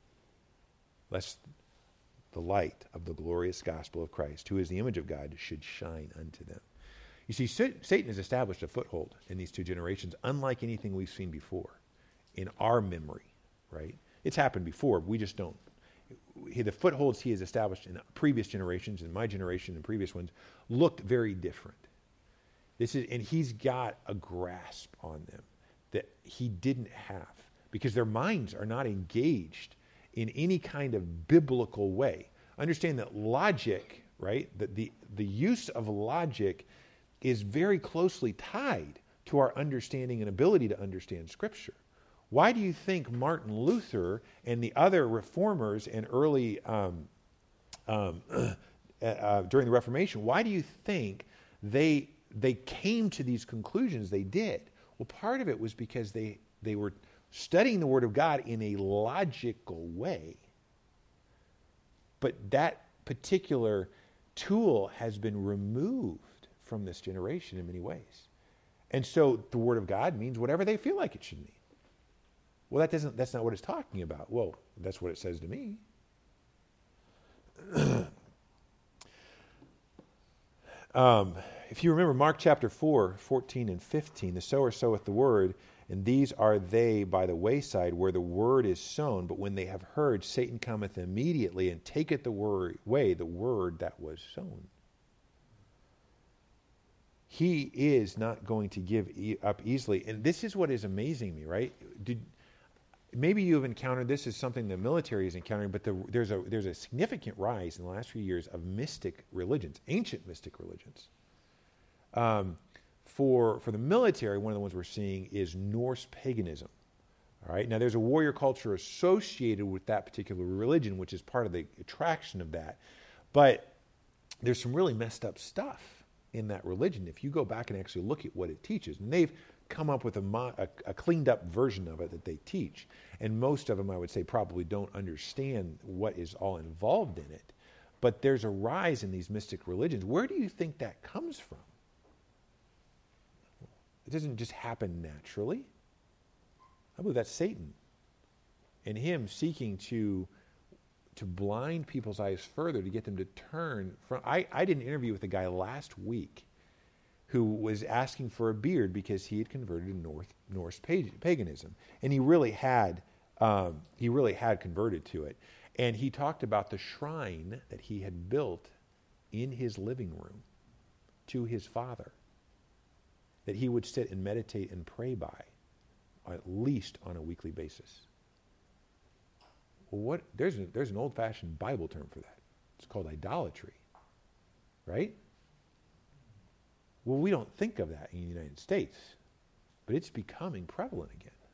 Lest the light of the glorious gospel of Christ, who is the image of God, should shine unto them. You see, Satan has established a foothold in these two generations, unlike anything we've seen before in our memory, right? It's happened before. We just don't. The footholds he has established in previous generations, in my generation and previous ones, looked very different. This is, and he's got a grasp on them that he didn't have, because their minds are not engaged in any kind of biblical way. Understand that logic, right, that the, the use of logic is very closely tied to our understanding and ability to understand Scripture. Why do you think Martin Luther and the other reformers and early, um, um, uh, during the Reformation, why do you think they they came to these conclusions they did? Well, part of it was because they, they were studying the Word of God in a logical way. But that particular tool has been removed from this generation in many ways. And so the Word of God means whatever they feel like it should mean. Well, that doesn't, that's not what it's talking about. Well, that's what it says to me. um, if you remember Mark chapter four, fourteen and fifteen, the sower soweth the word, and these are they by the wayside where the word is sown. But when they have heard, Satan cometh immediately and taketh the word away, the word that was sown. He is not going to give e- up easily. And this is what is amazing me, right? Did, maybe you've encountered this as something the military is encountering, but the, there's a there's a significant rise in the last few years of mystic religions, ancient mystic religions. Um, for for the military, one of the ones we're seeing is Norse paganism. All right. Now, there's a warrior culture associated with that particular religion, which is part of the attraction of that. But there's some really messed up stuff in that religion if you go back and actually look at what it teaches. And they've come up with a, mo- a, a cleaned up version of it that they teach. And most of them, I would say, probably don't understand what is all involved in it. But there's a rise in these mystic religions. Where do you think that comes from? It doesn't just happen naturally. I believe that's Satan and him seeking to to blind people's eyes further to get them to turn from. I, I did an interview with a guy last week who was asking for a beard because he had converted to North, Norse paganism, and he really had um, he really had converted to it. And he talked about the shrine that he had built in his living room to his father, that he would sit and meditate and pray by, at least on a weekly basis. Well, what there's a, there's an old-fashioned Bible term for that. It's called idolatry, right? Well, we don't think of that in the United States, but it's becoming prevalent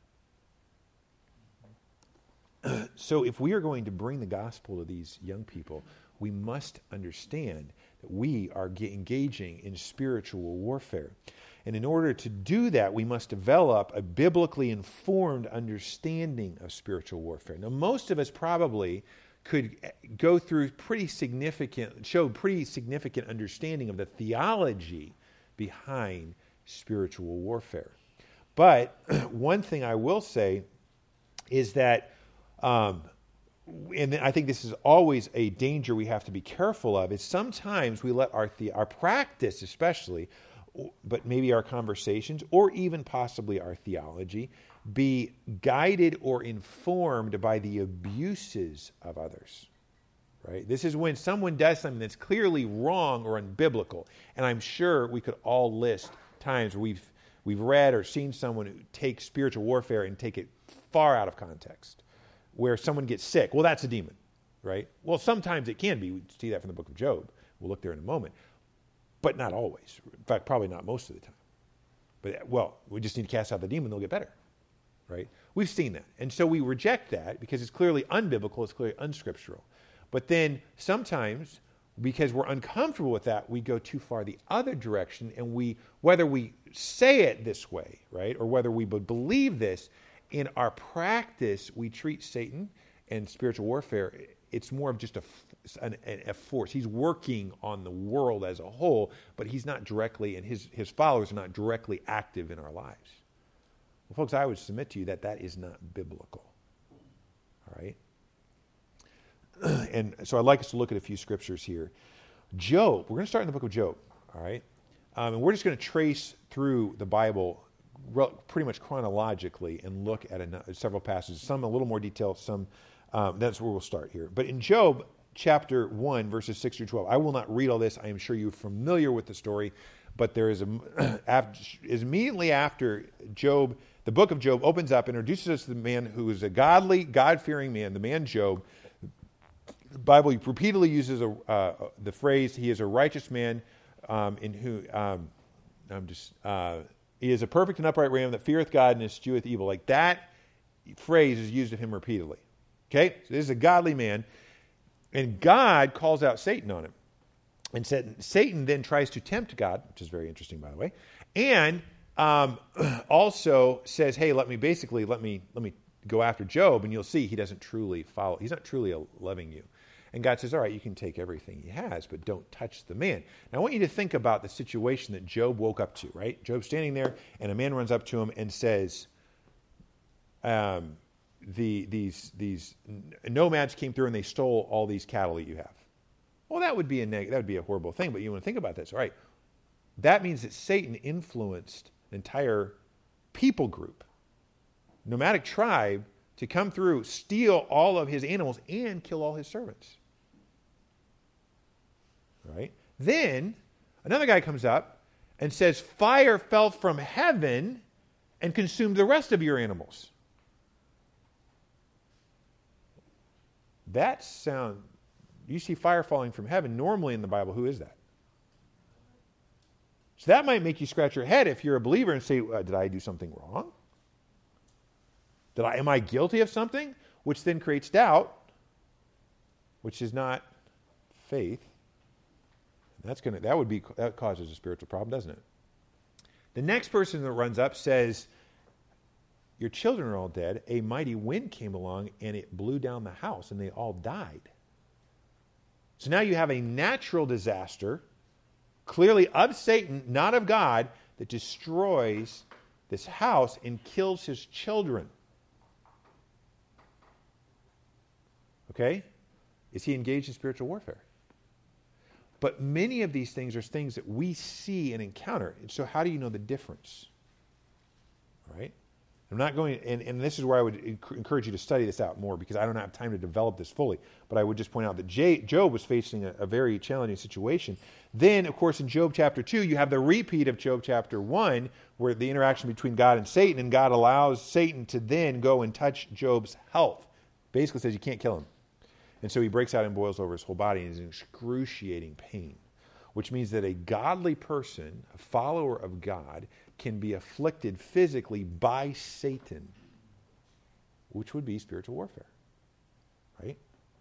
again. So if we are going to bring the gospel to these young people, we must understand that we are ge- engaging in spiritual warfare. And in order to do that, we must develop a biblically informed understanding of spiritual warfare. Now, most of us probably could go through pretty significant, show pretty significant understanding of the theology behind spiritual warfare. But one thing I will say is that, um, and I think this is always a danger we have to be careful of, is sometimes we let our the, our practice especially, but maybe our conversations or even possibly our theology be guided or informed by the abuses of others, right? This is when someone does something that's clearly wrong or unbiblical. And I'm sure we could all list times where we've, we've read or seen someone who takes spiritual warfare and take it far out of context, where someone gets sick. Well, that's a demon, right? Well, sometimes it can be. We see that from the book of Job. We'll look there in a moment. But not always. In fact, probably not most of the time. But, well, we just need to cast out the demon, they'll get better, right? We've seen that. And so we reject that because it's clearly unbiblical, it's clearly unscriptural. But then sometimes, because we're uncomfortable with that, we go too far the other direction, and we, whether we say it this way, right, or whether we believe this, in our practice, we treat Satan and spiritual warfare, it's more of just a, an, a force. He's working on the world as a whole, but he's not directly, and his, his followers are not directly active in our lives. Well, folks, I would submit to you that that is not biblical. All right? And so I'd like us to look at a few scriptures here. Job, we're going to start in the book of Job, all right? Um, and we're just going to trace through the Bible pretty much chronologically and look at a, several passages, some a little more detail, some, um, that's where we'll start here. But in Job chapter one, verses six through twelve, I will not read all this. I am sure you're familiar with the story, but there is a, after, is immediately after Job the book of Job opens up and introduces us to the man who is a godly, God-fearing man, the man Job. The Bible repeatedly uses a, uh, the phrase, he is a righteous man um, in who, um, I'm just, uh, he is a perfect and upright ram that feareth God and escheweth evil. Like that phrase is used of him repeatedly. Okay? So this is a godly man. And God calls out Satan on him. And Satan then tries to tempt God, which is very interesting, by the way, and um, also says, hey, let me basically, let me let me go after Job, and you'll see he doesn't truly follow. He's not truly loving you. And God says, all right, you can take everything he has, but don't touch the man. Now, I want you to think about the situation that Job woke up to, right? Job's standing there, and a man runs up to him and says, um, the these these nomads came through and they stole all these cattle that you have. Well, that would be a neg- that would be a horrible thing, but you want to think about this, all right? That means that Satan influenced an entire people group, nomadic tribe, to come through, steal all of his animals, and kill all his servants. All right? Then another guy comes up and says, fire fell from heaven and consumed the rest of your animals. That sound, you see fire falling from heaven, normally in the Bible, who is that? So that might make you scratch your head if you're a believer and say, uh, did I do something wrong? Did I, am I guilty of something? Which then creates doubt, which is not faith. That's gonna that would be that causes a spiritual problem, doesn't it? The next person that runs up says, your children are all dead. A mighty wind came along and it blew down the house and they all died. So now you have a natural disaster, clearly of Satan, not of God, that destroys this house and kills his children. Okay? Is he engaged in spiritual warfare? But many of these things are things that we see and encounter. And so how do you know the difference? All right? I'm not going, and, and this is where I would encourage you to study this out more, because I don't have time to develop this fully. But I would just point out that J, Job was facing a, a very challenging situation. Then, of course, in Job chapter two, you have the repeat of Job chapter one, where the interaction between God and Satan, and God allows Satan to then go and touch Job's health. Basically says you can't kill him. And so he breaks out and boils over his whole body and is in excruciating pain, which means that a godly person, a follower of God, can be afflicted physically by Satan, which would be spiritual warfare, right?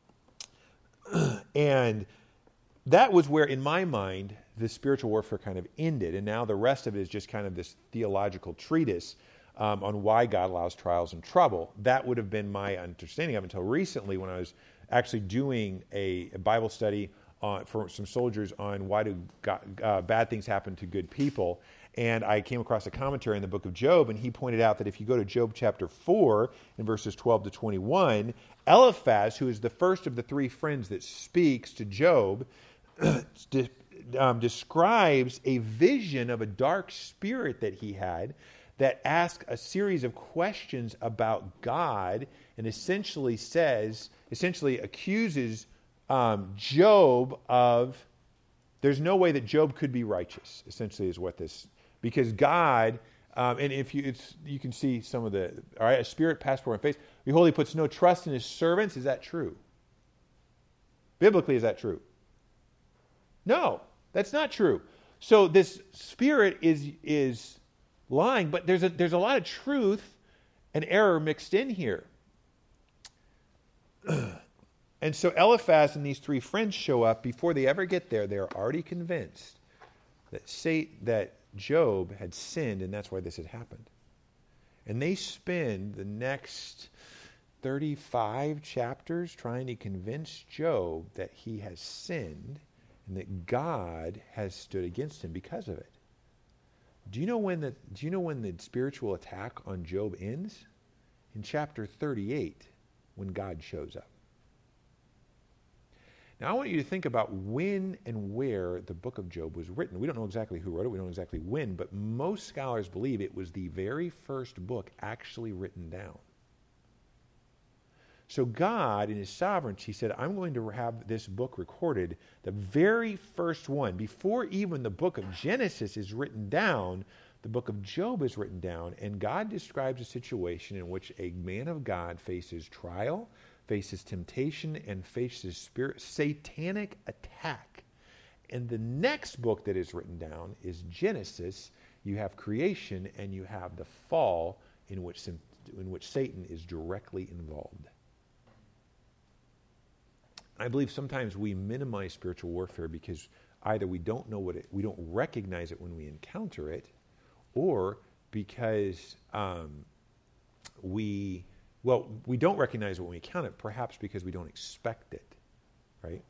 And that was where, in my mind, the spiritual warfare kind of ended, and now the rest of it is just kind of this theological treatise um, on why God allows trials and trouble. That would have been my understanding of it until recently, when I was actually doing a, a Bible study on, for some soldiers on why do God, uh, bad things happen to good people. And I came across a commentary in the book of Job, and he pointed out that if you go to Job chapter four, in verses twelve to twenty-one, Eliphaz, who is the first of the three friends that speaks to Job, de- um, describes a vision of a dark spirit that he had that asked a series of questions about God, and essentially says, essentially accuses um, Job of, there's no way that Job could be righteous, essentially is what this, because God, um, and if you it's, you can see some of the, all right, a spirit passed before his face. Behold, he puts no trust in his servants. Is that true? Biblically, is that true? No, that's not true. So this spirit is is lying, but there's a there's a lot of truth and error mixed in here. And so Eliphaz and these three friends show up. Before they ever get there, they're already convinced that Satan, that Job had sinned, and that's why this had happened. And they spend the next thirty-five chapters trying to convince Job that he has sinned and that God has stood against him because of it. Do you know when the do you know when the spiritual attack on Job ends? In chapter thirty-eight, when God shows up. Now, I want you to think about when and where the book of Job was written. We don't know exactly who wrote it. We don't know exactly when, but most scholars believe it was the very first book actually written down. So God, in his sovereignty, he said, I'm going to have this book recorded, the very first one. Before even the book of Genesis is written down, the book of Job is written down, and God describes a situation in which a man of God faces trial, faces temptation, and faces spirit satanic attack. And the next book that is written down is Genesis. You have creation, and you have the fall in which, in which Satan is directly involved. I believe sometimes we minimize spiritual warfare because either we don't know what it, we don't recognize it when we encounter it, or because um, we, well, we don't recognize it when we encounter it, perhaps because we don't expect it, right?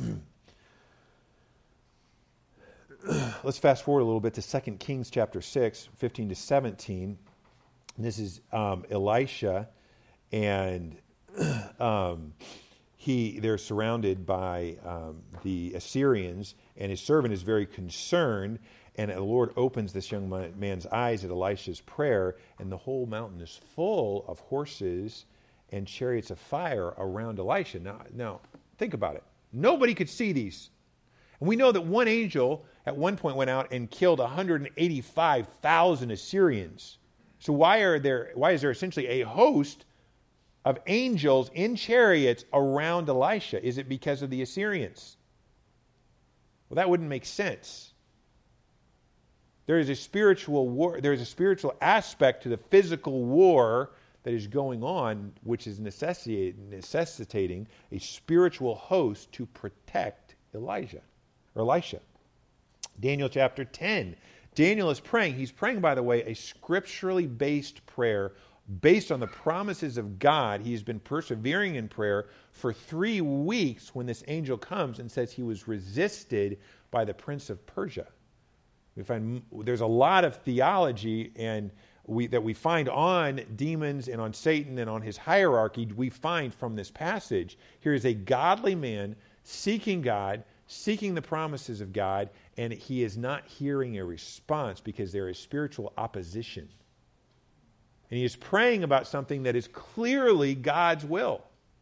Let's fast forward a little bit to Second Kings chapter six, fifteen to seventeen. This is um, Elisha, and um, he they're surrounded by um, the Assyrians, and his servant is very concerned, and the Lord opens this young man's eyes at Elisha's prayer, and the whole mountain is full of horses and chariots of fire around Elisha. Now, now think about it. Nobody could see these. And we know that one angel at one point went out and killed one hundred eighty-five thousand Assyrians. So why are there? Why is there essentially a host of angels in chariots around Elisha? Is it because of the Assyrians? Well, that wouldn't make sense. There is a spiritual war. There is a spiritual aspect to the physical war that is going on, which is necessitating a spiritual host to protect Elijah or Elisha. Daniel chapter ten. Daniel is praying. He's praying, by the way, a scripturally based prayer based on the promises of God. He's been persevering in prayer for three weeks when this angel comes and says he was resisted by the prince of Persia. We find there's a lot of theology and we, that we find on demons and on Satan and on his hierarchy. We find from this passage, here is a godly man seeking God, seeking the promises of God, and he is not hearing a response because there is spiritual opposition. And he is praying about something that is clearly God's will.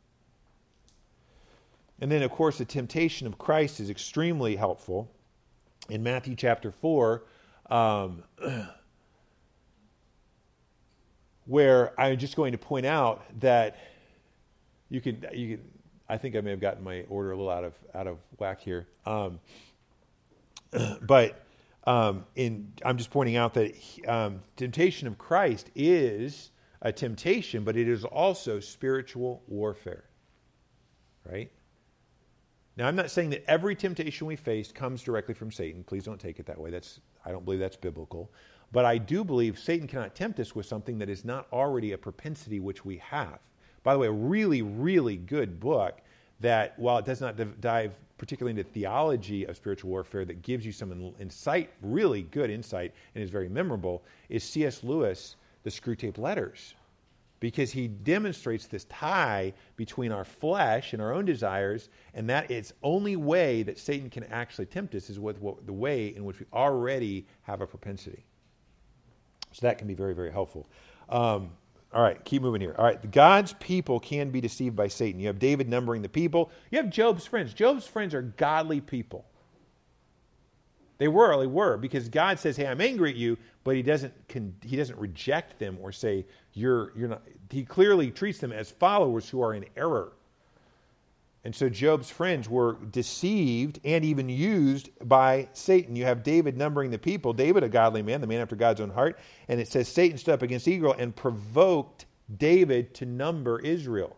And then, of course, the temptation of Christ is extremely helpful. In Matthew chapter four, um, where I'm just going to point out that you can, you can, I think I may have gotten my order a little out of out of whack here, um, but um, in I'm just pointing out that um, temptation of Christ is a temptation, but it is also spiritual warfare, right? Now, I'm not saying that every temptation we face comes directly from Satan. Please don't take it that way. That's I don't believe that's biblical. But I do believe Satan cannot tempt us with something that is not already a propensity which we have. By the way, a really, really good book that, while it does not dive particularly into theology of spiritual warfare, that gives you some insight, really good insight, and is very memorable, is C S Lewis, The Screwtape Letters. Because he demonstrates this tie between our flesh and our own desires, and that its only way that Satan can actually tempt us is with what, the way in which we already have a propensity. So that can be very, very helpful. Um, all right, keep moving here. All right, God's people can be deceived by Satan. You have David numbering the people. You have Job's friends. Job's friends are godly people. They were, they were, because God says, "Hey, I'm angry at you," but He doesn't. He doesn't reject them or say you're you're not. He clearly treats them as followers who are in error. And so Job's friends were deceived and even used by Satan. You have David numbering the people. David, a godly man, the man after God's own heart, and it says Satan stood up against Israel and provoked David to number Israel.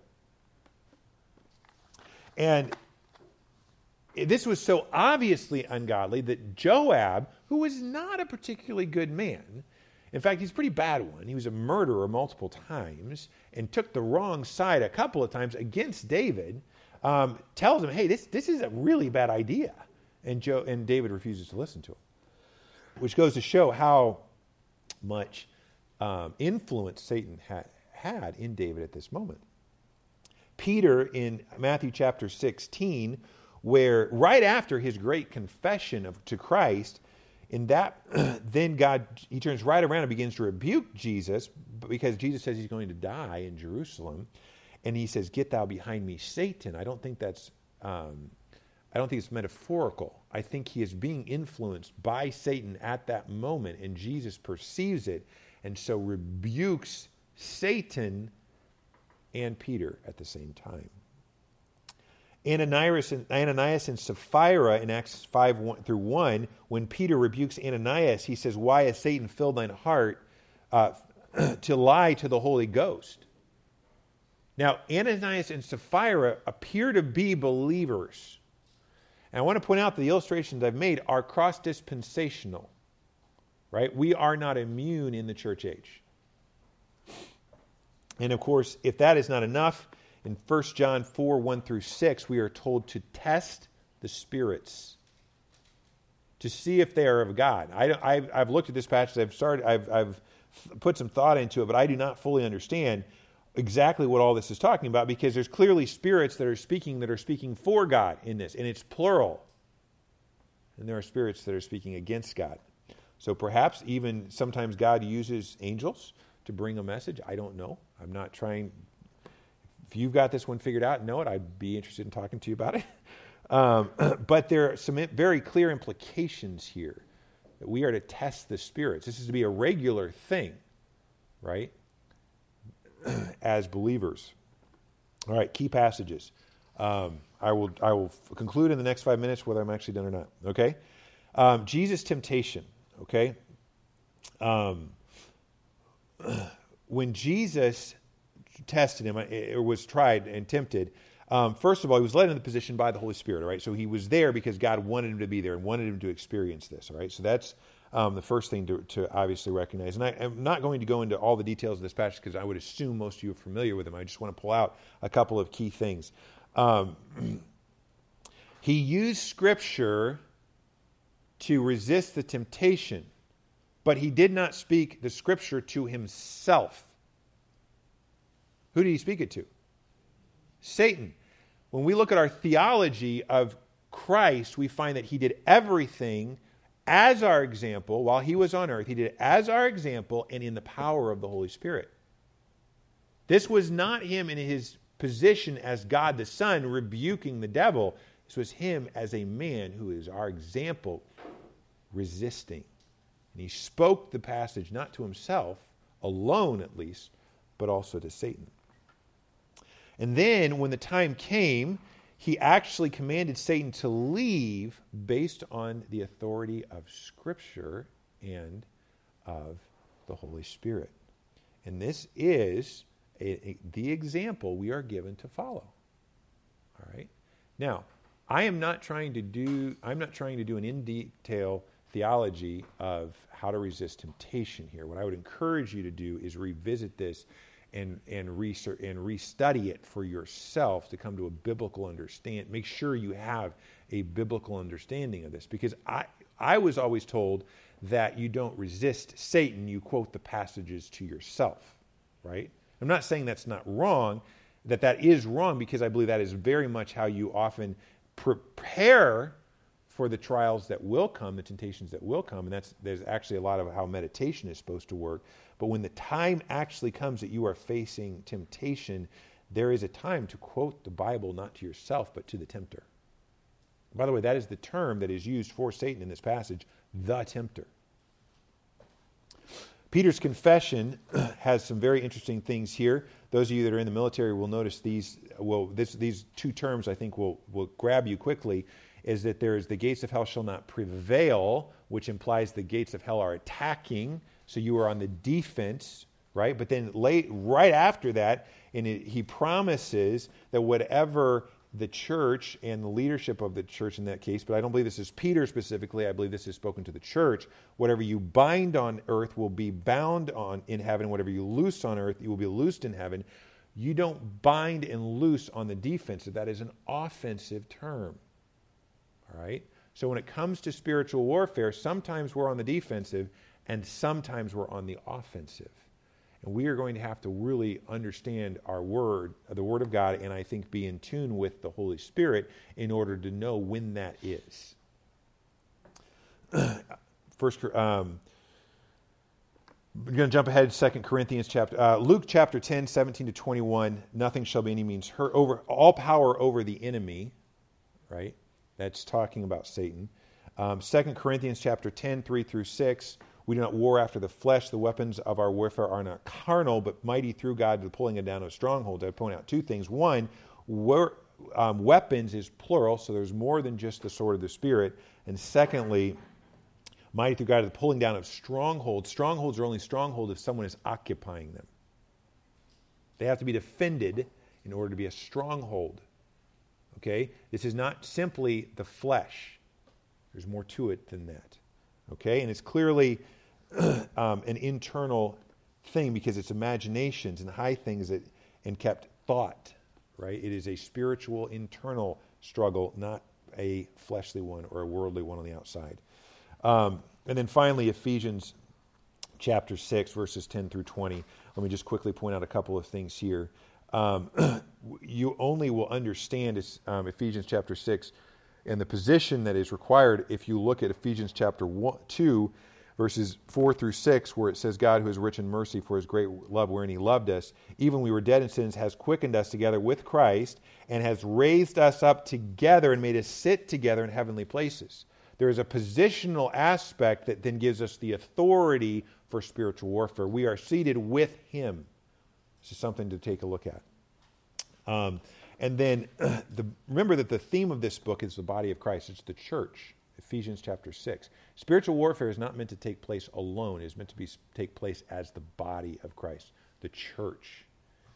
And this was so obviously ungodly that Joab, who was not a particularly good man, in fact, he's a pretty bad one. He was a murderer multiple times and took the wrong side a couple of times against David, um, tells him, hey, this, this is a really bad idea. And, Joe, and David refuses to listen to him, which goes to show how much um, influence Satan had, had in David at this moment. Peter in Matthew chapter sixteen, where right after his great confession of to Christ, in that, then God, he turns right around and begins to rebuke Jesus because Jesus says he's going to die in Jerusalem. And he says, "Get thou behind me, Satan." I don't think that's um, I don't think it's metaphorical. I think he is being influenced by Satan at that moment, and Jesus perceives it, and so rebukes Satan and Peter at the same time. Ananias and, Ananias and Sapphira in Acts five one through one, when Peter rebukes Ananias, he says, "Why has Satan filled thine heart uh, to lie to the Holy Ghost?" Now, Ananias and Sapphira appear to be believers. And I want to point out that the illustrations I've made are cross-dispensational, right? We are not immune in the church age. And of course, if that is not enough, in First John four, one through six, we are told to test the spirits to see if they are of God. I, I've, I've looked at this passage. I've started. I've, I've put some thought into it, but I do not fully understand exactly what all this is talking about, because there's clearly spirits that are speaking that are speaking for God in this, and it's plural. And there are spirits that are speaking against God. So perhaps even sometimes God uses angels to bring a message. I don't know. I'm not trying. If you've got this one figured out and know it, I'd be interested in talking to you about it. Um, but there are some very clear implications here that we are to test the spirits. This is to be a regular thing, right? As believers. All right, key passages. Um, I will I will f- conclude in the next five minutes whether I'm actually done or not. Okay? Um, Jesus' temptation. Okay? Um, when Jesus tested him, or was tried and tempted, um, first of all, he was led into the position by the Holy Spirit, all right? So he was there because God wanted him to be there and wanted him to experience this, all right? So that's um, the first thing to, to obviously recognize. And I, I'm not going to go into all the details of this passage because I would assume most of you are familiar with them. I just want to pull out a couple of key things. Um, he used Scripture to resist the temptation, but he did not speak the Scripture to himself. Who did he speak it to? Satan. When we look at our theology of Christ, we find that he did everything as our example while he was on earth. He did it as our example and in the power of the Holy Spirit. This was not him in his position as God the Son rebuking the devil. This was him as a man who is our example resisting. And he spoke the passage not to himself, alone at least, but also to Satan. And then when the time came, he actually commanded Satan to leave based on the authority of Scripture and of the Holy Spirit. And this is a, a, the example we are given to follow. All right? Now, I am not trying to do, I'm not trying to do an in-detail theology of how to resist temptation here. What I would encourage you to do is revisit this and and research and restudy it for yourself to come to a biblical understand. Make sure you have a biblical understanding of this, because I I was always told that you don't resist Satan, you quote the passages to yourself, right? I'm not saying that's not wrong, that that is wrong, because I believe that is very much how you often prepare for the trials that will come, the temptations that will come, and that's there's actually a lot of how meditation is supposed to work. But when the time actually comes that you are facing temptation, there is a time to quote the Bible not to yourself, but to the tempter. By the way, that is the term that is used for Satan in this passage, the tempter. Peter's confession has some very interesting things here. Those of you that are in the military will notice these. Well, this, these two terms I think will will grab you quickly. Is that there is the gates of hell shall not prevail, which implies the gates of hell are attacking. So you are on the defense, right? But then late, right after that, and it, he promises that whatever the church and the leadership of the church in that case, but I don't believe this is Peter specifically, I believe this is spoken to the church, whatever you bind on earth will be bound on in heaven, whatever you loose on earth, you will be loosed in heaven. You don't bind and loose on the defensive. That is an offensive term. All right? So when it comes to spiritual warfare, sometimes we're on the defensive and sometimes we're on the offensive. And we are going to have to really understand our word, the word of God, and I think be in tune with the Holy Spirit in order to know when that is. First, um, we're going to jump ahead to Second Corinthians chapter, uh, Luke chapter ten, seventeen to twenty-one. Nothing shall by any means hurt over all power over the enemy, right? That's talking about Satan. Um, Second Corinthians chapter ten, three through six. We do not war after the flesh. The weapons of our warfare are not carnal, but mighty through God to the pulling down of strongholds. I point out two things. One, war, um, weapons is plural, so there's more than just the sword of the Spirit. And secondly, mighty through God to the pulling down of strongholds. Strongholds are only strongholds if someone is occupying them. They have to be defended in order to be a stronghold. Okay? This is not simply the flesh. There's more to it than that. Okay? And it's clearly um, an internal thing because it's imaginations and high things that and kept thought. Right? It is a spiritual, internal struggle, not a fleshly one or a worldly one on the outside. Um, and then finally, Ephesians chapter six, verses ten through twenty. Let me just quickly point out a couple of things here. Um, you only will understand um, Ephesians chapter six and the position that is required if you look at Ephesians chapter one, two, verses four through six, where it says, God, who is rich in mercy for his great love wherein he loved us, even we were dead in sins, has quickened us together with Christ and has raised us up together and made us sit together in heavenly places. There is a positional aspect that then gives us the authority for spiritual warfare. We are seated with him. This is something to take a look at. Um, and then the, remember that the theme of this book is the body of Christ. It's the church, Ephesians chapter six. Spiritual warfare is not meant to take place alone. It is meant to be take place as the body of Christ, the church.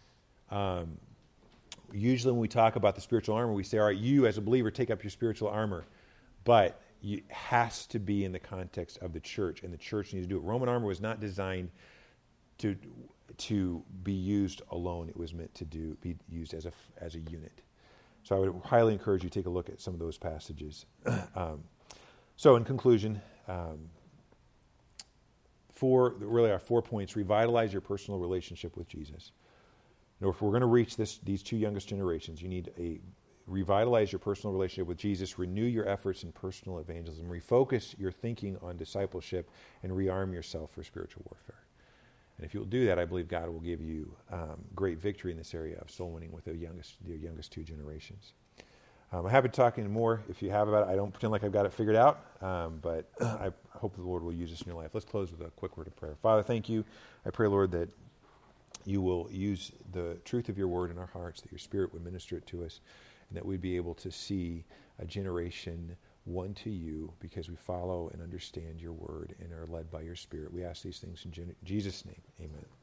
Um, usually when we talk about the spiritual armor, we say, all right, you as a believer take up your spiritual armor. But it has to be in the context of the church, and the church needs to do it. Roman armor was not designed to to be used alone. It was meant to do be used as a as a unit. So I would highly encourage you to take a look at some of those passages. um, so in conclusion, um, four really are four points. Revitalize your personal relationship with Jesus. Now, if we're going to reach this these two youngest generations, you need a revitalize your personal relationship with Jesus, renew your efforts in personal evangelism, refocus your thinking on discipleship, and rearm yourself for spiritual warfare. And if you'll do that, I believe God will give you um, great victory in this area of soul winning with the youngest, the youngest two generations. Um, I'm happy to talk more if you have about it. I don't pretend like I've got it figured out, um, but I hope the Lord will use this in your life. Let's close with a quick word of prayer. Father, thank you. I pray, Lord, that you will use the truth of your word in our hearts, that your Spirit would minister it to us, and that we'd be able to see a generation won to you because we follow and understand your word and are led by your Spirit. We ask these things in Jesus' name. Amen.